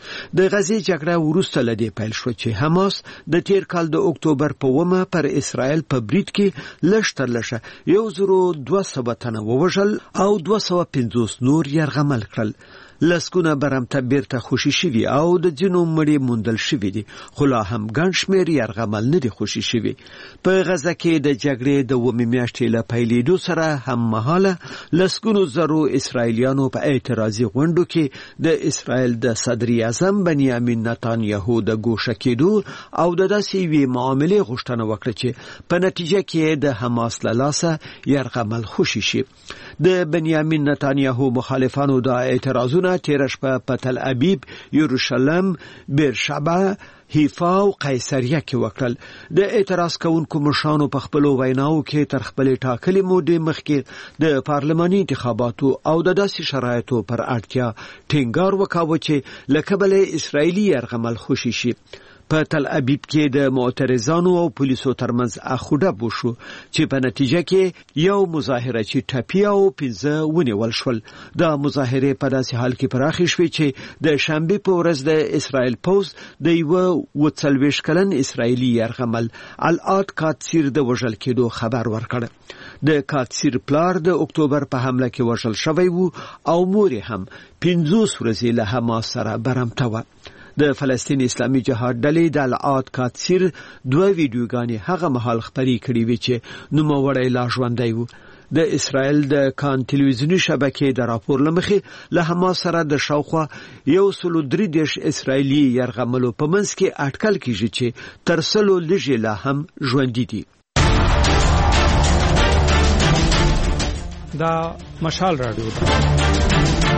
د غزې جګړه وروسته له دې پیل شو چې حماس د تیر کال د اکتوبر په اوومه پر اسرائیل په برید کې لږ تر لږه یو زر دوه سوه تنه ووژل او دوه سوه پنځوس نور یرغمل کړل. لسګونه برمته بیرته خوشي شوي او د ځینو مړي موندل شوي دي، خو لا هم ګڼ شمېر یرغمل نه دي خوشي شوي. په غزه کې د جګړې د اوومې میاشتې له پیلېدو سره هممهاله لسګونو زرو اسرائیلیانو په اعتراضي غونډو کې د اسرائیل د صدر اعظم بنیامین نتانیاهو د ګوښه کېدو او د داسې یوې معاملې غوښتنه وکړه چې په نتیجه کې د حماس له لاسه یرغمل خوشي شي. د بنیامین نتانیاهو مخالفانو د اعتراضونه تیره شپه په تل ابیب، یروشلم، بیرشبه، حیفا او قیصریه کې وکړل. د اعتراض کوونکو مشرانو په خپلو ویناو کې تر خپلې ټاکلې مودې مخکې د پارلماني انتخاباتو او د داسې شرایطو پر اړتیا ټینګار وکاوه چې له کبله اسرائیلي یرغمل خوشي شي. په تل ابیب کې د معترضانو او پولیسو ترمنځ اخوډب وشو چې په نتیجه کې یو مظاهره چې ټپي او پنځه ونیول شول. د مظاهرې په داسې حال کې پراخې شوې چې د شنبې په ورځ د اسرائیل پوز د یوه اووه څلوېښت کلن اسرائیلي یرغمل العاد کاتسیر د وژل کېدو خبر ورکړ. د کاتسیر پلار د اکتوبر په حمله کې وژل شوی وو او مور یې هم پنځوس ورځې له حماس سره برمته وه. د فلسطین اسلامي جهاد ډلې د العاد کاتسیر دوه ویډیوګانې هغه مهال خپرې کړې وې چې نوموړی لا ژوندی و. د اسرائیل د کان تلویزیوني شبکې د راپور له مخې له حماس سره د شاوخوا یو سلو درې دېرش اسرائیلي یرغملو په منځ کې اټکل کېږي چې تر سلو لږې لا هم ژوندي دي. دا مشال راډیو ده.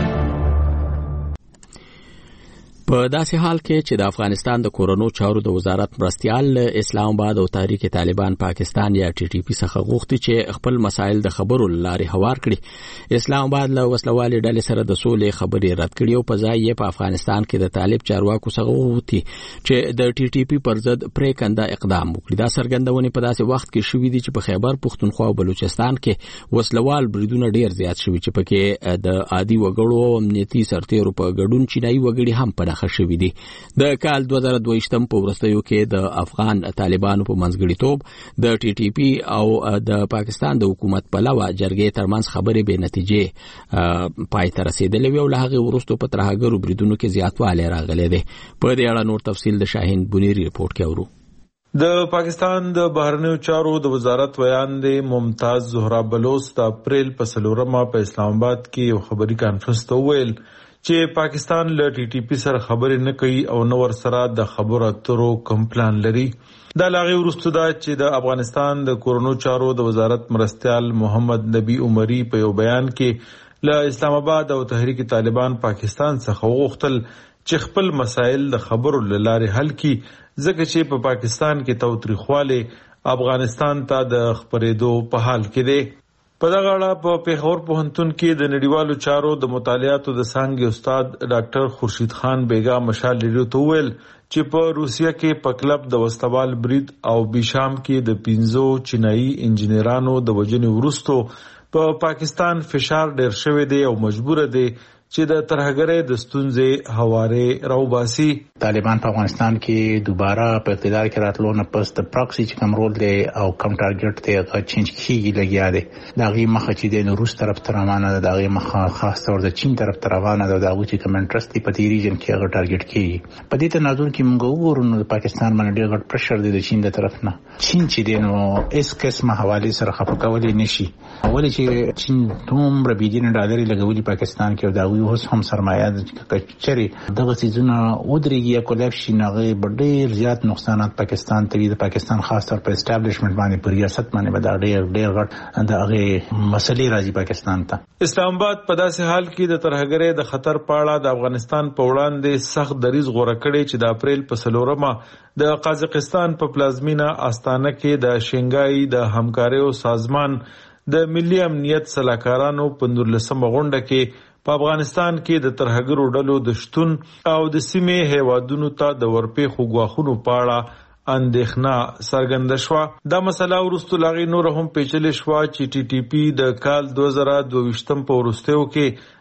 په داسې حال کې چې د افغانستان د کورونو چارو د وزارت مرستیال اسلام آباد او تحریک طالبان پاکستان یا ټي ټي پی څخه غوښتي چې خپل مسایل د خبرو لارې هوار کړي. اسلام آباد له وسلوالې ډلې سره د سولې خبرې رد کړي او په ځای یې په افغانستان کې د طالب چارواکو څخه غوښتي چې د ټي ټي پی پر ضد پریکنده اقدام وکړي. دا څرګندونې په داسې وخت کې شوې دي چې په خیبر پښتونخوا او بلوچستان کې وسلوال بریدونه ډیر زیات شوي چې پکې د عادي وګړو او امنیتي سرتیرو په ګډون چینایي وګړي هم په خښوي دي. د کال دوه زره دوه ویشتم په وروستیو کې د افغان طالبانو په منځګړیتوب د ټي ټي پی او د پاکستان د حکومت په لوا جرګې ترمنځ خبرې به نتیجې پای ته رسیدلې وي او له هغه وروسته په ترهګرو بریدونو کې زیاتوالی راغلی دی. په دې اړه نور تفصیل د شاهین بنيري رپورټ کې اورو. د پاکستان د بهرنیو چارو د وزارت ویان دی ممتاز زهرا بلوچ د اپریل په څلورمه په اسلام آباد کې یو خبري کانفرنس ته ویل چې پاکستان له ټي ټي پی سره خبرې نه کوي او نو ور سره د خبرو اترو کوم پلان لري. دا لاغي ورستو دا چې د افغانستان د کورونو چارو د وزارت مرستیال محمد نبی عمری په یو بیان کې له اسلام آباد او تحریک طالبان پاکستان څخه وغوښتل چې خپل مسایل د خبرو لارې حل کړي ځکه چې په پاکستان کې توتریخواله افغانستان ته د خبرېدو په حال کې دی. په دغه اړه په پیښور پوهنتون کې د نړیوالو چارو د مطالعاتو د څانګې استاد ډاکټر خورشید خان بیگا مشال لري ته ویل چې په روسیه کې په کلب د وستوال برید او بیشام کې د پینزو چینایي انجنیرانو د وجنې ورستو په پاکستان فشار ډیر شوی دی او مجبور دی چې د ترهګرۍ د ستونزې هواره راوباسي. طالبان په افغانستان کې دوباره په اقتدار کې راتلو نه پس د پراکسي چې کوم رول دی او کوم ټارګټ دی هغه چینج کیږي لګیا دی. دا غي مخه چې د روس طرف ته روانه ده، دا غي مخه خاص تور د چین طرف ته روانه ده، دا چې کوم انټرست دی په دې ریجن کې هغه ټارګټ کیږي. په دې تناظر کې موږ وګورو نو پاکستان باندې ډېر غټ پرشر دی د چین د طرف نه. چین چې دی نو اس قسمه حواله سره خپل کولای نشي. اول چې چین دومره بيدین ډالر لګولي پاکستان کې دا اوس هم سرمایه د کچري دغه سيزونه ودرېږي کولاب شي نغې ډېر زیات نقصانات پاکستان ته د پاکستان خاص طور په اسټابلیشمنت باندې پر ریاست باندې به دا ډېر ډېر غټ دغه مسلې راځي پاکستان ته. اسلام آباد په داسې حال کې د ترهګرۍ د خطر په اړه د افغانستان په وړاندې سخت دریځ غوړه کړی چې د اپریل په څلورمه د قازقستان په پلازمینه آستانه کې د شنګای د همکاریو سازمان د ملي امنیت سلاکارانو په نولسمه غونډه کې په افغانستان کې د ترهګرو ډلو د شتون او د سیمې هیوادونو ته د ورپېښو غواخونو په اړه اندېښنه څرګنده شوه. دا مسله وروسته لاغي نور هم پیچلې شوه چې ټي ټي پی د کال دوه زره دوه ویشتم په وروستیو کې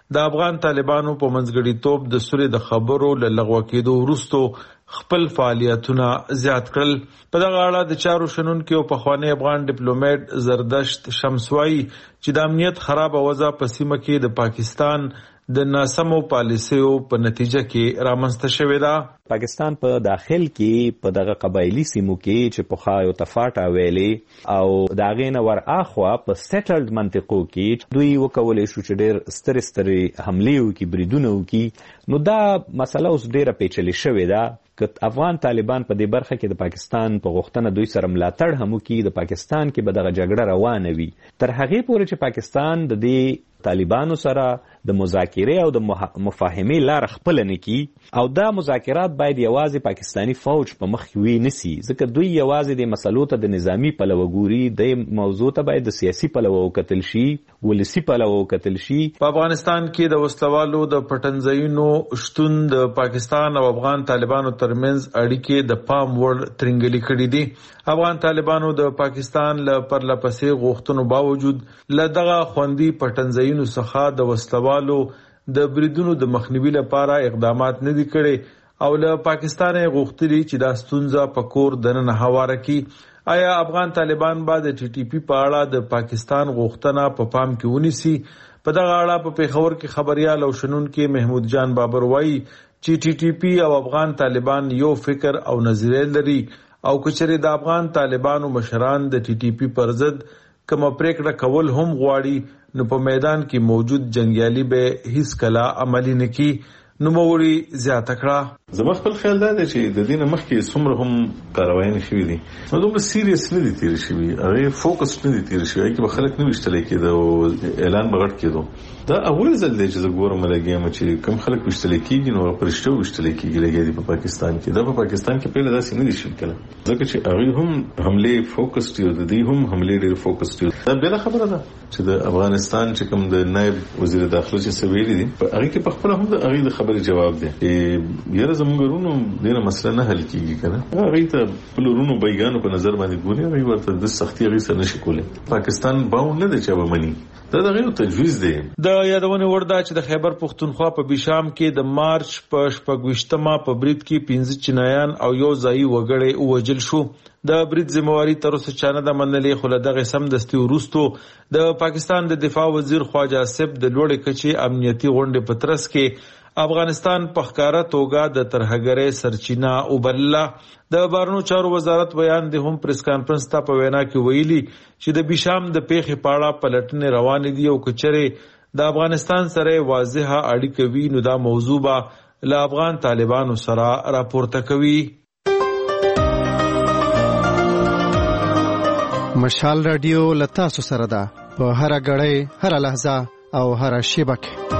د افغان طالبانو په منځګړیتوب د سولې د خبرو له لغوه کېدو وروسته خپل فعالیتونه زیات کړل. په دغه اړه د چارو شنونکي او پخوانی افغان ډیپلوماټ زردشت شمسوایی چې د امنیت خراب وضع په سیمه کې د پاکستان د ناسمو پالیسیو په نتیجه کې رامنځته شوې ده. پاکستان په داخل کې په دغه قبایلی سیمو کې چې په خایو تفاټا ویلي او دا غینه ور اخوا په سیټلډ منطقو کې دوی وکولې شو چې ډېر ستر ستر حملې وکړي بریدونه وکړي. نو دا مسله اوس ډېره پیچلې شوې ده که افغان طالبان په دې برخه کې د پاکستان په غوښتنه دوی سره ملاتړ هم وکړي د پاکستان کې به دغه جګړه روانه وي تر هغې پورې چې پاکستان د دې طالبانو سره د مذاکرې او د مفاهمې لار خپل نه کی او دا مذاکرات باید یوازې پاکستانی فوج په مخ وي نسی ځکه دوی یوازې د مسلو ته د نظامی پلوه ګوري د موضوع ته باید د سیاسي پلوه وکتل شي ولسی پلوه وکتل شي. په افغانستان کې د وسلوالو د پټنځایونو شتون د پاکستان او افغان طالبانو ترمنځ اړیکې د پام وړ ترنګلي کړې دي. افغان طالبانو د پاکستان له پرلپسې غوښتنو باوجود له دغه خوندي پټنځایونو څخه د وسلوالو د بریدونو د مخنیوي لپاره اقدامات نه دي کړي او له پاکستان غوښتلي چې دا ستونزه په کور دننه هواره کړي. آیا افغان طالبان به د ټي ټي پی په اړه د پاکستان غوښتنه په پام کې ونیسي؟ په دغه اړه په پیښور کې خبريال او شنونکي محمود جان بابر وایي چې ټي ټي پی او افغان طالبان یو فکر او نظریه لري او کچره د افغان طالبانو مشران د ټي ټي پی پر ضد کوم پریکړه کول هم غواړي نو په میدان کې موجود جنگیالي به هیڅ کله عملی نه کی. نو موري زیاته کړه زما خپل خیال دا دی چې د دین مخکې څومره هم کاروایي شوې دي نو دومره سیریس نه دي تیر شوی هغه فوکس نه دي تیر شوی کې به خلک نه وشتل کېده او اعلان بغټ کېدو دا اول ځل دی چې زه ګورم لګیم چې کم خلک وشتل کېږي نو پرشته وشتل کېږي لګي په پاکستان کې دا په پاکستان کې پیله داسې نه دي شوی کله ځکه چې هغه هم حمله فوکس دی د دې هم حمله ډېر فوکس دی. دا بل خبره ده چې د افغانستان چې کوم د نائب وزیر داخله چې سویل دي په هغه کې په خپل هم د هغه خبره جواب دی یاره زموږ ورونو دغه مسله نه حل کیږي کنه هغه ته بلورونو بیگانو په نظر باندې ګوري هغه ورته د سختي هغه سره نشي کولای. پاکستان باور نه دی چې به مني دا دغه تجویز دی. د یادونه وردا چې د خیبر پختونخوا په بشام کې د مارچ په شپږشتمه په برید کې پنځه چینایان او یو ځای وګړي وژل شو. د برید ذمہواری تر اوسه چانه د منلې خو له دغه سم دستي ورستو د پاکستان د دفاع وزیر خواجه آصف د لوړې کچې امنیتي غونډې په ترڅ کې افغانستان په ښکارا توګه د ترهګرۍ سرچینه وبلله. د بهرنیو چارو وزارت بیان د هم پریس کانفرنس ته په وینا کې ویلي چې د بشام د پیښې پاړه پلټنې روانې دي او کچره د افغانستان سره واضحه اړیکه وي نو دا موضوع به له افغان طالبانو سره راپورته کوي. مشال رادیو لتا سو سره ده په هر غړې هر لحظه او هر شیبه کې.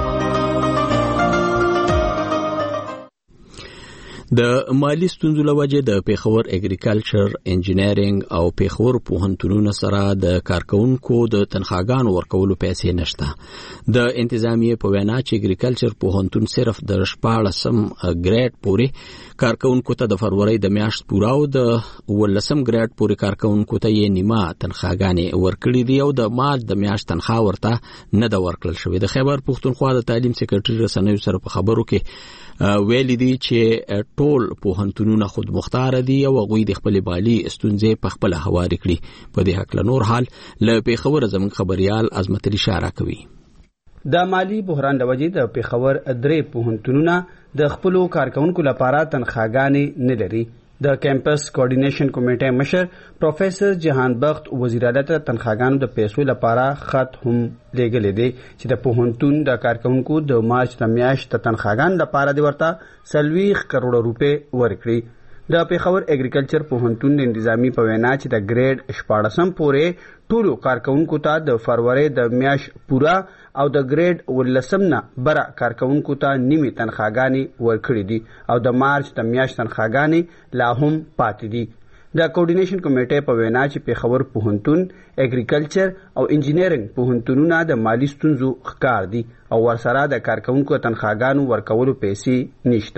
د مالی ستونزو له وجې د پیښور اګریکلچر انجینرینګ او پیښور پوهنتونونو سره د کارکونکو د تنخواګانو ورکولو پیسې نشته. د انتظامیه په وینا چې اګریکلچر پوهنتون صرف د شپاړسم ګریډ پورې کارکونکو ته د فروری د میاشت پورا او د ولسم ګریډ پورې کارکونکو ته یې نیمه تنخواګانې ورکړي دي او د مارچ د میاشت تنخوا ورته نه د ورکړل شوې. د خیبر پختونخوا د تعلیم سکرټری رسنیو سره په خبرو کې ویل دي چې ټول پوهنتونونه خود مختار دي او غوي د خپل مالی ستونزې په خپل هواري کړي. په دې حق له نور حال له پیښور زموږ خبريال عظمت علي اشاره کوي. د مالی بحران د وجې د پیښور درې پوهنتونونه د خپل کارکونکو لپاره تنخواګانې نه لري. د کیمپس کوارډینیشن کمیټې مشر پروفیسور جهان بخت وزیر اعلی ته تنخواګانو د پیسو لپاره خط هم لېږلی دی چې د پوهنتون د کارکونکو د مارچ د میاشت تنخواګانو لپاره د ورته څلوېښت کروڑه روپۍ ورکړي. د پیښور اګریکلچر پوهنتون د انتظامی په وینا چې د ګریډ شپاړسم پورې ټولو کارکونکو ته د فروری د میاشت پورا او د ګریډ ولسم نه بره کارکونکو ته نیمه تنخواګانې ورکړي دي او د مارچ د میاشت تنخواګانې لا هم پاتې دي. د کوارډینیشن کمیټې په وینا چې پیښور پوهنتون اګریکلچر او انجینرینګ پوهنتونونه د مالی ستونزو ښکار دي او ورسره د کارکونکو تنخواګانو ورکولو پیسې نشته.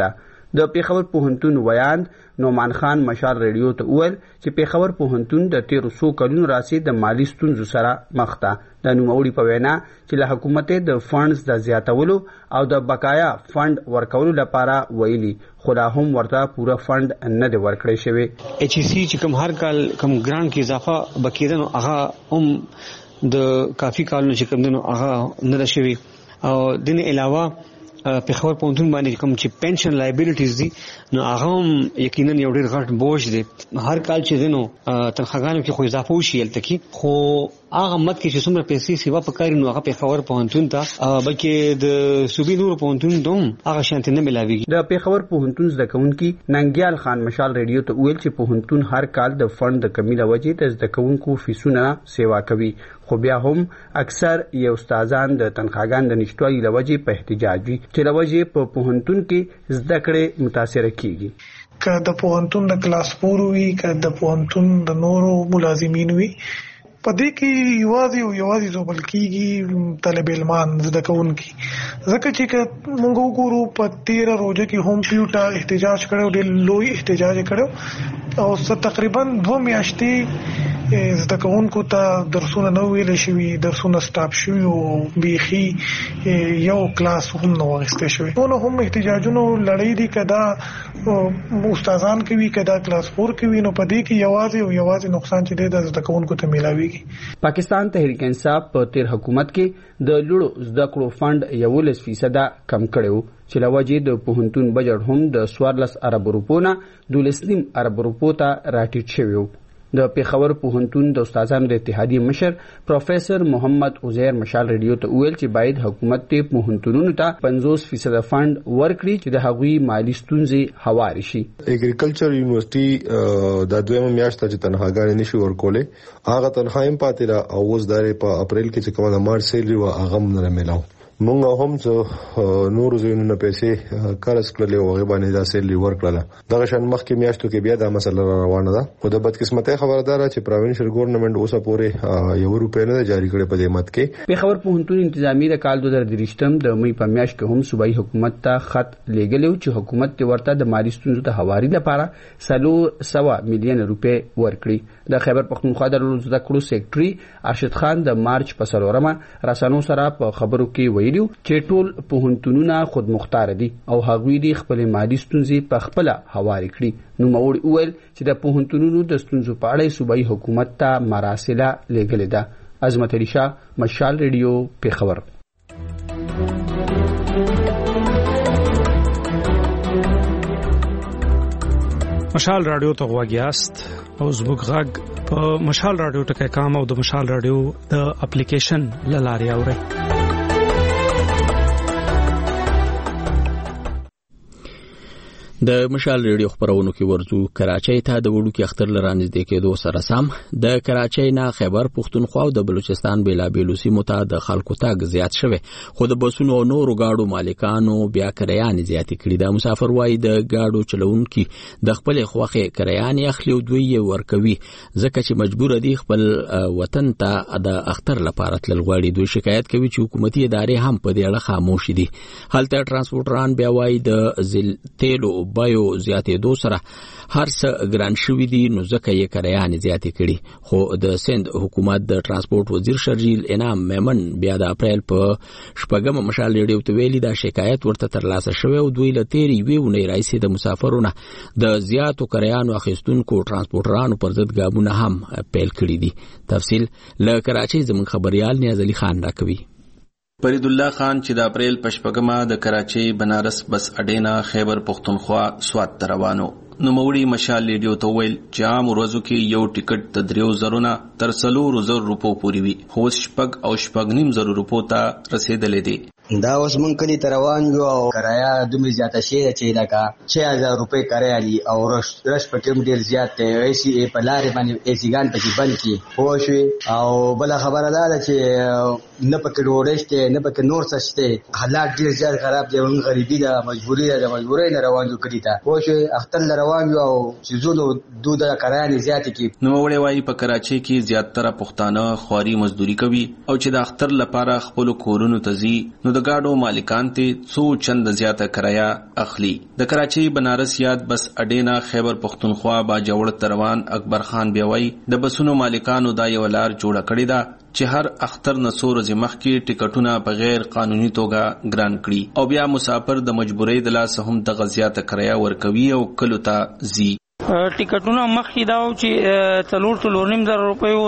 د پیښور پوهنتون ویاند نومان خان مشال ریډیو ته وویل چې پیښور پوهنتون د تیرو څو کلونو راځي د مالی ستونزو سره مخ ده. د نوموړي په وینا چې له حکومت د فنډز د زیاتولو او د بقایا فند ورکولو لپاره ویلي، خو لا هم ورته پوره فند نه دی ورکړی شوی. ایچ ای سی چې کوم هر کال کوم ګرانټ کې اضافه بکیدنو هغه هم د کافي کالونو چې کوم دنو هغه نه ده شوی. او دین علاوه پیښور پوهنتون باندې کوم چې پنشن لایبیلیټیز دي نو هغه هم یقینا یو ډېر غټ بوج دی. هر کال چې دینو تنخواګانو کې خو اضافه وشي الته کې، خو هغه مت کې چې څومره پیسې سیوا پکاري نو هغه پیښور پوهنتون ته بلکې د صوبې نور پوهنتون دوم هغه شانتي نه ملاويږي. د پیښور پوهنتون زده کوونکي ننګیال خان مشال ریډیو ته ویل چې پوهنتون هر کال د فند د کمی له وجې د زده کوونکو فیسونه سیوا کوي، خو بیا هم اکثر یو استادان د تنخواګان د نشټوالي له وجې په احتجاج وي چې له وجې په پوهنتون کې زده کړې متاثر کیږي. که د پوهنتون د کلاس پور وي، که د پوهنتون د نورو ملازمین وي، په دې کې یوازې او یوازې زوبل کېږي طالب علمان زده کوونکي. ځکه چې موږ وګورو په تیره روزه کې هم پیوټا احتجاج کړو، ډېر لوی احتجاج کړو او څه تقریبا دوه میاشتې زده کوونکو ته درسونه نه ویل شوي، درسونه سټاپ شوي او بیخي یو کلاس هم نه واغسته شوی. نو هم احتجاجونو لړۍ دي، کدا استادان کوي کدا کلاس پور کوي، نو په دې کې یوازې او یوازې نقصان چې دی د زده کوونکو ته ملاوي. پاکستان تحریک انصاف په تیر حکومت کې د لوړو زده کړو فند یولس فیصد کم کړو چې لوجې د پوهنتون بجټ هم د څوارلس ارب روپو نه دولس نیم ارب روپو ته راټیټ شوی. د پیښور پوهنتون د استادانو د اتحادیې مشر پروفیسور محمد عزیر مشال ریډیو ته ویل چې باید حکومت ته پوهنتونونو ته پنځوس فیصد فند ورکړي چې د هغوی مالی ستونزې هواري شي. اګریکلچر یونیورسيټي د دویمه میاشت چې تنخواګانې نشي ورکولې، هغه تنخواه هم پاتې را او اوس د په اپریل کې چې کومه د مارچ سیلري و هغه هم نه ملاو. مونږ هم څه نور زینونه پیسې کارس کړلې او غیبا نه داسې لې ورکړله. دغه شان مخکې میاشتو کې بیا دا مسله روانه ده. خو د بدقسمتۍ خبردار چې پروینشل ګورنمنت اوسه پورې یو روپیا نه جاری کړي په دې مت کې. پیښور پوهنتون انتظامی د کال دوه هزار درې د مې په میاشت کې هم صوبایي حکومت ته خط لیږلی چې حکومت ته ورته د مالی ستونزو ته هواري لپاره څلور سوه میلیون روپۍ ورکړي. د خیبر پښتونخوا د زده کړو سیکرټري ارشد خان د مارچ په څلورمه رسنیو سره په خبرو کې ویلي چې ټول پوهنتونونه خود مختار دي او هغوی د خپل مالی ستونزې په خپل هواري کړي. نو موري وویل چې د پوهنتونونو د ستونزو په اړه صوبایي حکومت ته مراسله لیږلې ده. عظمت علي شاه، مشال ریډیو، پیښور. مشال رادیو ته غواګیاست او زموږ غږ په مشال رادیو ټکي کام او د مشال رادیو د اپلیکیشن لاري اوري. د مشال ریډیو خبرونو کې ورځو کراچۍ ته د وړو کې اختر لرانځ د کېدو سره سم د کراچۍ نه خیبر پښتونخوا او د بلوچستان بیلابیلو سیمو ته د خلکو تګ زیات شوی، خو د بسونو او نورو گاډو مالکانو بیا کرایان زیاتې کړي. د مسافر وای د گاډو چلونکي د خپل خوخه کرایان اخلي او دوی ورکوي ځکه چې مجبور دي خپل وطن ته د اختر لپاره تلل غواړي. دوی شکایت کوي چې حکومتي ادارې هم په دې اړه خاموش دي. هلته ترانسپورټران بیا وای د زل تیلو بایو زیاتې دو سره هر څه ګران شوی دي نو ځکه یې کرایان زیاتې کړي. خو د سند حکومت د ترانسپورت وزیر شرجیل انعام میمن بیا د اپریل په شپږم مشال ریډیو ته ویلي دا شکایت ورته ترلاسه شوی او دوی له تیرې یوې اونۍ راهیسې د مسافرونو د زیاتو کرایانو اخیستونکو ترانسپورټرانو پر ضد ګامونه هم پیل کړي دي. تفصیل له کراچۍ زموږ خبريال نیاز علي خان راکوي. فرید الله خان چې د اپریل په شپږمه د کراچۍ بنارس بس اډینا خیبر پښتونخوا سوات ته روانو. نو موړي مشال ریډیو ته ویل چې عام ورځو کې یو ټیکټ د دریو زرونه تر څلورو زر روپو پورې وي، خو شپږ او شپږ نیم زر روپو ته رسیدلې دي. دا اوس مونږ کلی ته روان یو او کرایه دومره زیاته شي چې لکه شش هزار روپۍ کرایه دي او رش رش پکې هم ډېر زیات دی. ای سی په لارې باندې ای سی ګان پکې بند کړي پوه شوې. او بله خبره دا ده چې نه پکې ډوډۍ شته نه پکې نور څه شته. حالات ډېر زیات خراب دي. موږ غریبي ده، مجبوري ده، د مجبورۍ نه روان یو کلي ته پوه شوې. اختر له روان یو او سیزونو دود کرایه زیاتې کړي. نو وړي وایي په کراچۍ کې زیاتره پښتانه خواري مزدوري کوي او چې د اختر لپاره خپل کورونو ته ځي نو د گاډو مالکان ته څو چند زیاته کرایه اخلي. د کراچۍ بنارس یاد بس اډینا خیبر پختونخوا با جوړ روان اکبر خان بیاوی د بسونو مالکانو دا یو لار جوړه کړې ده چې هر اختر نسور زمخ کې ټیکټونه په غیر قانوني توګه ګران کړي او بیا مسافر د مجبورۍ د لاس هم د غزيات کرایه ورکوي او کلو ته زی. ټیکټونه مخکې دا و چې څلور څلور نیم زره روپیو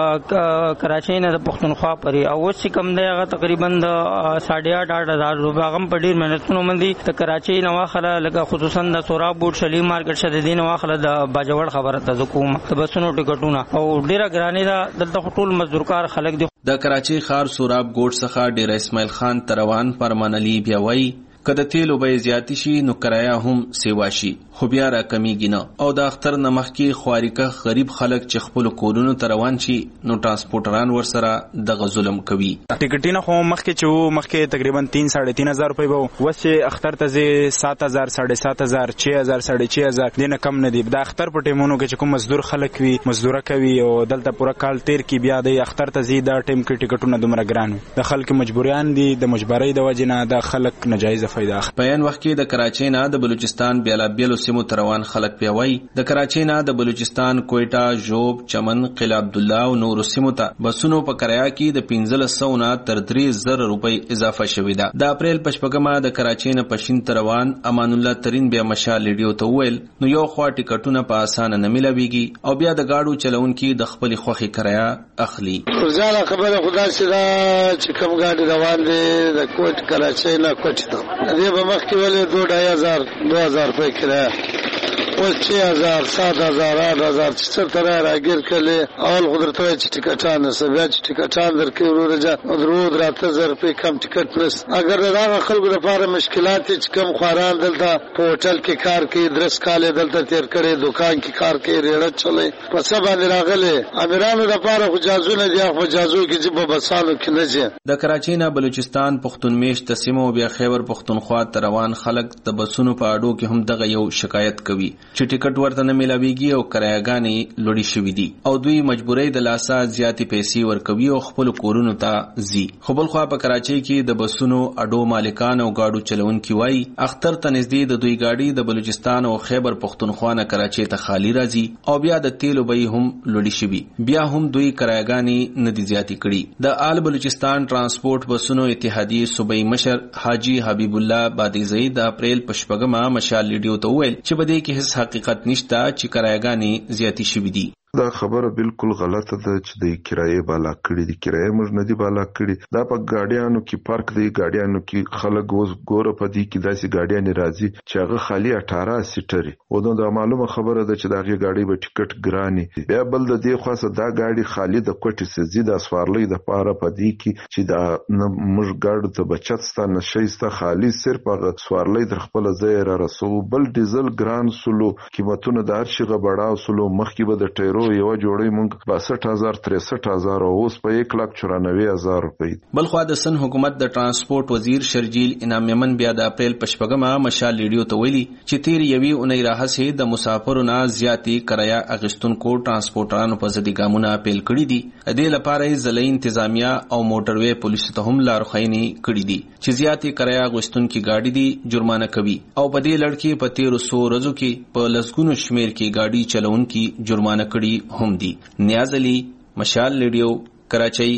د کراچۍ نه د پښتونخوا پرې او اوس چې کوم دی هغه تقریبا د ساڑھے آٹھ آٹھ هزار روپۍ هغه هم په ډېر محنتونو باندې د کراچۍ نه واخله لکه خصوصا د سوراب بوټ شلی مارکیټ شه د دې نه واخله د باجوړ خبره ته زه کوم د بسونو ټیکټونه او ډېره ګرانې ده دلته ټول مزدورکار خلک دي. د کراچۍ ښار سوراب ګوټ څخه ډېر اسماعیل خان تروان فرمان علي بیا وایي کله تیلو به زیاتی شي نو کرایه هم سیوا شي خو بیا را کمیږي نه او د اختر نه مخکې خواریکه غریب خلک چې خپل کورونو ته روان شي نو ترانسپورټران ورسره دغه ظلم کوي. ټیکټونه خو مخکې چې وو مخکې تقریبا تین ساڑھے تین هزار روپۍ به وس چې اختر ته زی سات هزار ساڑھے سات هزار چھ هزار ساڑھے چھ هزار دینه کم نه دی. د اختر په ټیمونو کې چې کوم مزدور خلک وي مزدوره کوي او دلته پوره کال تیر کی بیا د اختر ته زی د ټیم کې ټیکټونه دومره ګران د خلک مجبوریان دي د مجبورۍ د وجې نه د خلک ناجایز فائدہ په وخت کې د کراچۍ نه د بلوچستان بیلا بیلو سیمو تروان خلک پیوي د کراچۍ نه د بلوچستان کوئټه جوب چمن قلعه عبد الله او نور سیمو ته بسونو په کرایه کې د پنځه سوه نه تر درې زره روپۍ اضافه شوې ده. د اپریل پشپږمه د کراچۍ نه پښین تروان امان الله ترين بیا مشال لیډیو ته ویل نو یو خوا ټیکټونه په اسانه نه ملويږي او بیا د گاډو چلونکي د خپل خوخي کرایه اخلي. زړه خبره خدا سره چې کوم گاډي روان دي د کوټ کراچۍ نه کوټ ته دې به مخ ولې دو ढाई हजार दो हजार रुपए किराया और छह हजार सात हजार आठ हजार छह तरह रागीर के लिए अवल कुदरत टिकटान सब टिकटान दर के रोजा रोज रात हजार रुपए कम टिकट प्लस अगर रागा खल गुरफार मुश्किलात कम खुरान दलता होटल के कार के दरस काले दलता तेर करे दुकान की कार के रेड़ा चले सब रागले अमीरान रफार जाजू ने दिया जाजू की जिब बसानो की नजे. د کراچۍ نه بلوچستان پښتون میشت سیمو بیا خیبر پښتونخوا روان خلک د بسونو په اډو کې هم دغه یو شکایت کوي چې ټیکټ ورته نه ملاويږي او کرایه‌ګانې لوړې شوې دي او دوی مجبورۍ د لاسه زیاتې پیسې ورکوي او خپل کورونو ته ځي. خو بل خو په کراچۍ کې د بسونو اډو مالکان او گاډو چلونکي وایي اختر ته نږدې د دوی گاډي د بلوچستان او خیبر پښتونخوا نه کراچۍ ته خالی راځي او بیا د تیلو بیې هم لوړې شوې بیا هم دوی کرایه‌ګانې نه دي زیاتې کړي. د آل بلوچستان ترانسپورت بسونو اتحادیې صوبایي مشر حاجی حبیب الله بادیزئی د اپریل پشپږمه مشال لیډیو ته ویل چې بده کې هیڅ حقیقت نشته چې کرایه‌ګانې زیاتې شوې دي. دا خبره بالکل غلطه ده چې د کرایې بالا کړي دي کرایې موږ نه دي بالا کړي دا په ګاډیانو کې پارک دی ګاډیانو کې خلک اوس ګوره په دې کې داسې ګاډیان راځي چې هغه خالی اٹھارہ سیټري او دا معلومه خبره ده چې دغه ګاډي به ټیکټ ګراني بیا بل د دې خاصه دا ګاډي خالی د کوټې سزي د اسوارلې د پاره په دې کې چې دا موږ ګاډو ته بچت ستانه شيسته خالی صرف هغه سوارلې در خپل ځای را رسو بل ډیزل ګران سلو قیمتونه د هر شي غبړاو سلو مخکې به د ټیرو یو جوړی مونږ باسठ هزار تریسठ هزار او اوس په یک لاک چورانوي هزار روپۍ. بل خو د سن حکومت د ترانسپورت وزیر شرجیل انعام یمن بیا د اپریل پشپږمه مشال لیډیو ته ویلي چې تیر یوي اونۍ راهسې د مسافرو نه زیاتې کرایه اغشتونکو ترانسپورټرانو په ضد ګامونه اپیل کړي دي. دې لپاره ځلې انتظامیه او موټروي پولیسو ته هم لارښوونې کړي دي چې زیاتې کرایه اغشتونکو ګاډي دي جرمانه کوي او په دې لړ کې په تیر سو ورځو کې په لسګونو شمیر کې ګاډي چلونکي جرمانه کړي هم دي. نیاز علي مشال لیډیو کراچۍ.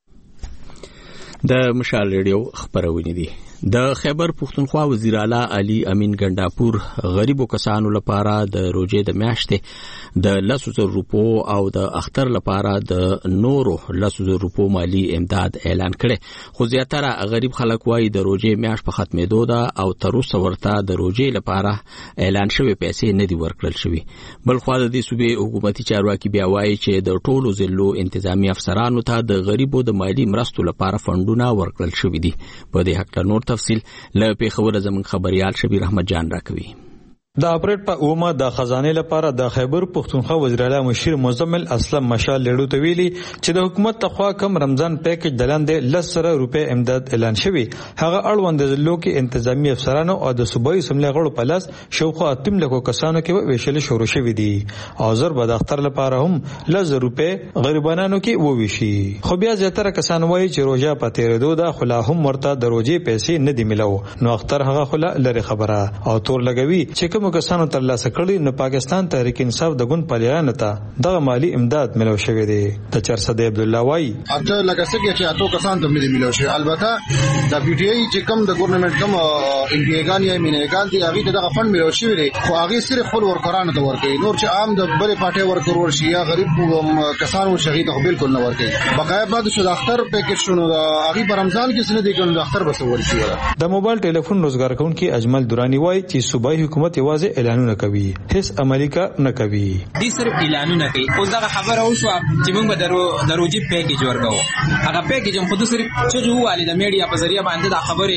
د مشال لیډیو خبرونه دي. د خیبر پښتونخوا وزیر اعلی علي امین ګنداپور غریبو کسانو لپاره د روزې د میاشتې د لسو زر روپو او د اختر لپاره د نورو لسو زر روپو مالی امداد اعلان کړي خو زیاتره غریب خلک وایي د روزې میاشت په ختمېدو ده او تر اوسه ورته د روزې لپاره اعلان شوی پیسې نه دي ورکړل شوی. بل خو د دې صوبې حکومتي چارواکي بیا وایي چې د ټولو ضلعو انتظامی افسرانو ته د غریبو د مالی مرستو لپاره فندونه ورکړل شوی دي. په دې حق نور تفصیل له پیښور زمون خبريال شبیر احمد جان راکوي. د اپریټ په اومه د خزانه لپاره د خیبر پختونخوا وزیر اعلی مشیر مزمل اسلم مشال لړو ته ویلي چې د حکومت تخوا کم رمضان پیکج دلاندې لسره روپے امداد اعلان شوی. هغه اړوند ضلعو کې انتظامی افسرانو او د صوبایي سملې غړو په لاس شاوخوا اتم لکو کسانو کې ویشل شروع شوی دي. او زر به د اختر لپاره هم لز روپے غریبانو کې وویشي. خو بیا زیاتره کسان وایي چې روزه په تیرېدو د خلا هم ورته د روزې پیسې نه دی ملو نو اختر هغه خلا لري خبره او تور لګوي چې کوم کسانو ترلاسه کړي نو پاکستان تحریک انصاف د ګوند پالیانو ته دغه مالی امداد ملو شوی دی. د چرسد عبد الله وای اته لکه څنګه چې اتو کسان ته ملي ملو شي. البته د پی ټی آی چې کوم د ګورنمنت کوم ان پی ایګان یا مینېګان دي هغه دغه فند ملو شوی دی خو هغه صرف خپل ورکرانو ته ورکړي. نور چې عام د بل پارټي ورکر ورشي یا غریب کسانو شهید خو بالکل نه ورکړي. بقای بعد شو د اختر پیکج شنو هغه په رمضان کې سن دي کوم د اختر بس ورشي. د موبایل ټلیفون روزګار کونکي اجمل دورانی وای چې صوبایي حکومت یوازې اعلانونه کوي هیڅ عملی کا نه کوي. دې صرف اعلانونه کوي. اوس دا خبره وشو چې موږ به درو دروځي پیکیج ورکو. هغه پیکیج هم خود صرف چې جوړه د میډیا په ذریعہ باندې دا خبره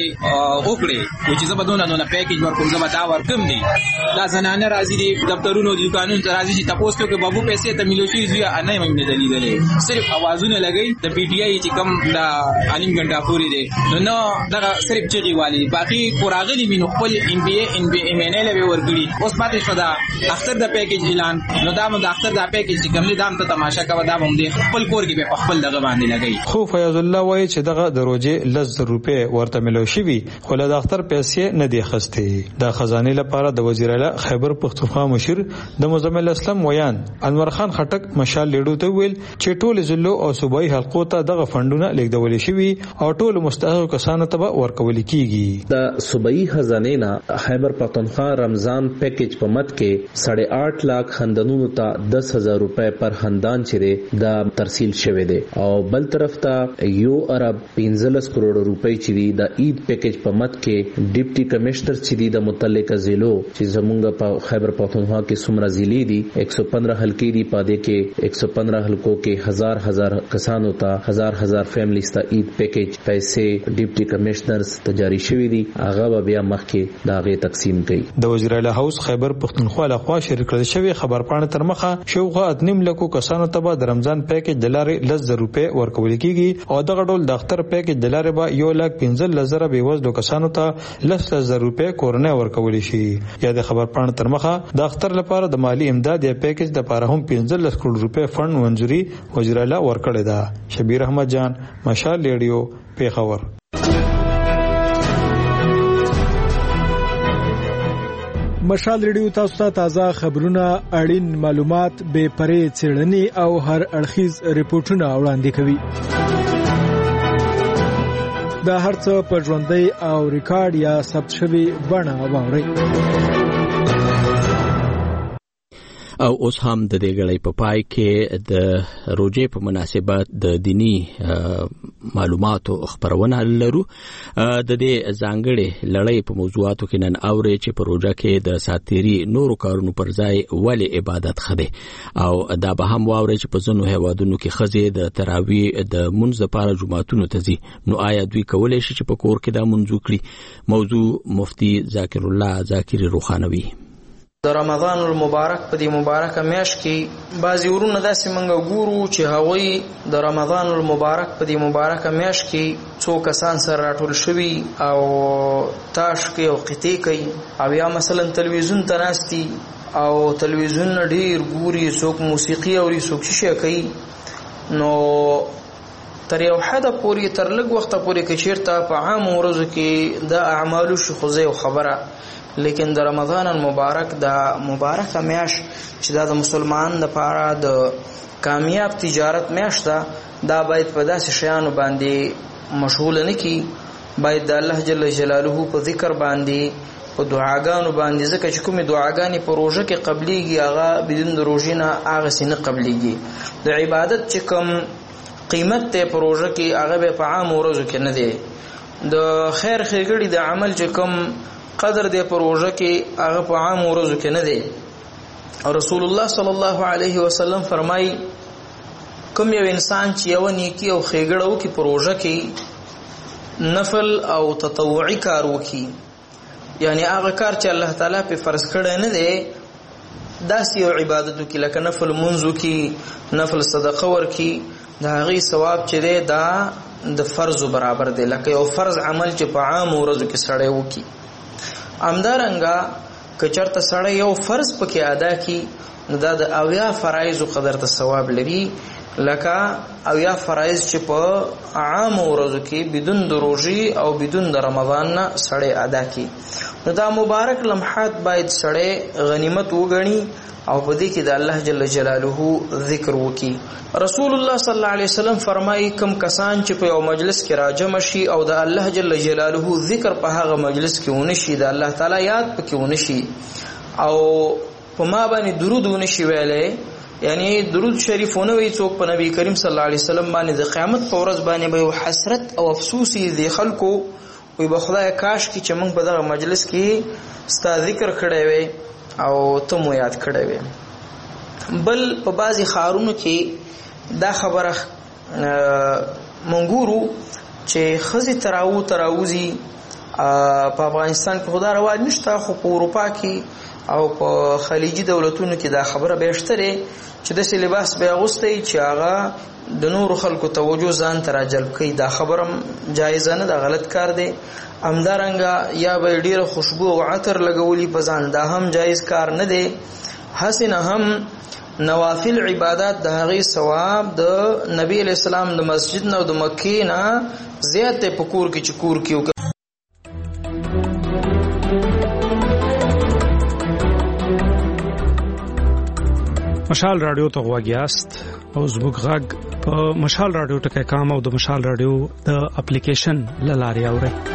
وکړي چې زبدونه نو پیکیج ورکوم زما دا ورکم دي. دا زنانه راځي دي دفترونو د قانون راځي چې تاسو ته بابو پیسې ته ملوشي زوی نه مې دلیل صرف اوازونه لګي د پی ټی آی چې کوم دا انیم ګنټه پوری دي نو نو دا صرف چغي والی باقي کوراغلی مينو خپل ان بي ان بي ام ان ال به ورګړي. اوس پاتې شو دا اختر د پیکیج اعلان نو دا مو د اختر د پیکیج چې کوم دام ته تماشا کوي دا هم دي خپل کور کې په خپل دغه باندې لګي. خو فیاض الله وایي چې دغه د روزې لز روپے ورته ملو شي خو له اختر پیسې نه دی خسته. د خزانه لپاره د وزیر اعلی خیبر پختونخوا مشیر د مزمل اسلم ویان انور خان خټک مشال لیډو ته ویل چې ټول ضلعو او صوبایي حلقو ته دغه فندونه لیږدول شي او ټول مستحق کسانو ته ورکول کیږي. د صوبایي خزانه نه خیبر پختونخوا رمضان پیکیج په مت کې ساڑھے آٹھ لاکھ خاندانونو ته دس هزار روپے پر خاندان چیرې دا ترسیل شوه دي او بل طرف ته یو ارب پنځلس کروڑ روپے چې دی د عید پیکیج په مت کې ډیپټي کمشنر چې دی د متعلقه ضلعو چې زمونږ په خیبر پختونخوا کې څومره ضلع دي ایک سو پندرہ حلقې دي پادې کې ایک سو پندرہ حلقو کې ہزار ہزار کسانو ته ہزار ہزار فیملیز ته عید پیکیج پیسې ډیپټي کمشنرز ته جاری شوی دي هغه بیا مخکې دا غي تقسیم کړي. د وزیر اعلی هاوس خیبر پختونخوا له خوا شریک کړل شوی خبرپاڼه تر مخه شوغه اتنیم لکو کسانو ته د رمضان پیکیج د لارې لز روپے ورکول کیږي او دغه ډول د اختر پیکیج د لارې به یو لک پنځه لزره به وزلو کسانو ته لس لزره روپے کورنۍ ورکول شي. یا د خبرپاڼه تر مخه د اختر لپاره د مالی امداد یا پیکیج د لپاره هم پنځه لس کروڑ روپے فند منځوري وزیر اعلی ورکړی دا. شبیر احمد جان مشال ریډیو پیښور. مشال ریډیو تاسو ته تازه خبرونه اړین معلومات به پرې څېړنې او هر اړخیز ریپورتونه وړاندې کوي. دا هرڅه په ژوندۍ او ریکارډ یا ثبت شوی بڼه واورئ. او اوس هم د دې غړې په پای کې د روزې په مناسبت د دینی معلوماتو خبرونه لرو. د دې ځانګړي لړۍ په موضوعاتو کې نن اوري چې په روزه کې د ساتيري نورو کارونو پر ځای ولې عبادت خده او دا به هم واوري چې په ځینو هیوادونو کې خزه د تراوی د منځ لپاره جمعهتونو ته ځي نو آیا دوی کولای شي چې په کور کې دا منځ وکړي. موضوع مفتی ذاکر الله ذاکری روخانوي. د رمضان المبارک په دې مبارکه میاشت کې بعضی ورونه داسې منګه ګورو چې هغوی د رمضان المبارک په دې مبارکه میاشت کې څو کسان سره راټول شوي او تاش کوي او قطعې کوي او یا مثلا تلویزیون ته ناستي او تلویزیون ډیر ګوري څوک موسیقي اوري څوک شي کوي نو تر یو حد پورې تر لږ وخت پورې کې چیرته په عام ورځو کې د اعمالو شخصي خبره لیکن د رمضان المبارک د مبارک میاشت چې دا د مسلمان لپاره د کامیاب تجارت میاشت ده دا باید په داسې شیانو باندې مشغول نه کی باید د الله جل جلاله په ذکر باندې په دعاګانو باندې ځکه چې کومې دعاګانې په روزه کې قبليږي هغه بدون د روزې نه هغه سینه قبليږي. د عبادت چې کوم قیمت ته په روزه کې هغه به په عام ورځو کې نه دی. د خیر ښېګړې د عمل چې کوم قدر دې پر روزه کې هغه په عام ورځو کې نه دی. رسول الله صلی الله علیه وسلم فرمایي کوم یو انسان چې یو نیکی او ښېګړه وکړي په روزه کې نفل او تطوعي کار وکړي یعنی هغه کار چې الله تعالی په فرض کړی نه دی داسې یو عبادتو کې لکه نفل منځو کې نفل صدقه ورکی د هغې ثواب چې دی دا د فرض برابر دی لکه یو فرض عمل چې په عام ورځو کې سړی وکړي. همدارنګه که چېرته سړی یو فرض پکې ادا کړي نو دا د اویا فرایضو قدر ته ثواب لري لکه اویا فرایض چې په عام ورځو کې بدون د روژې او بدون د رمضان نه سړی ادا کړي. نو دا مبارک لمحات باید سړی غنیمت وګڼي او په دې کې د الله جل جلاله ذکر وکړي. رسول الله صلی الله علیه وسلم فرمایي کم کسان چې په یو مجلس کې راجمع شي او د الله جل جلاله ذکر په هغه مجلس کې ونشي، د الله تعالی یاد پکې ونشي او په ما باندې درود ونشي ویلې، یعنی درود شریفونه وي څوک په نبی کریم صلی الله علیه وسلم باندې د قیامت په ورځ باندې به حسرت او افسوس دي خلکو وي به خدای کاش کی چې موږ په دغه مجلس کې ستا ذکر کړی وي او ته مو یاد کړی وي. بل په بعضی ښارونو کې دا خبره منګورو چې ښځې تراو تراوزي په افغانستان کې خدا رواج نشته، خو په اروپا کې او په خلیجي دولتونو کې دا خبره بیشتره چې داسې لباس به اغوستی چې هغه د نورو خلکو توجه ځان ته راجلب کوي. دا خبره جایزه نه ده، غلط کار دی. همدارنګه یا به ډېره خوشبو او عطر لګولي په ځان، دا هم جایز کار نه دی. هسې نه هم نوافل عبادات د هغې ثواب د نبی علیه السلام د مسجد نه او د مکې نه زیات دی په کور کې چې کور کې مشال رادیو ته غواګیاست او زموږ غږ په مشال رادیو ټکی کام او د مشال رادیو د اپلیکیشن لارې اورئ.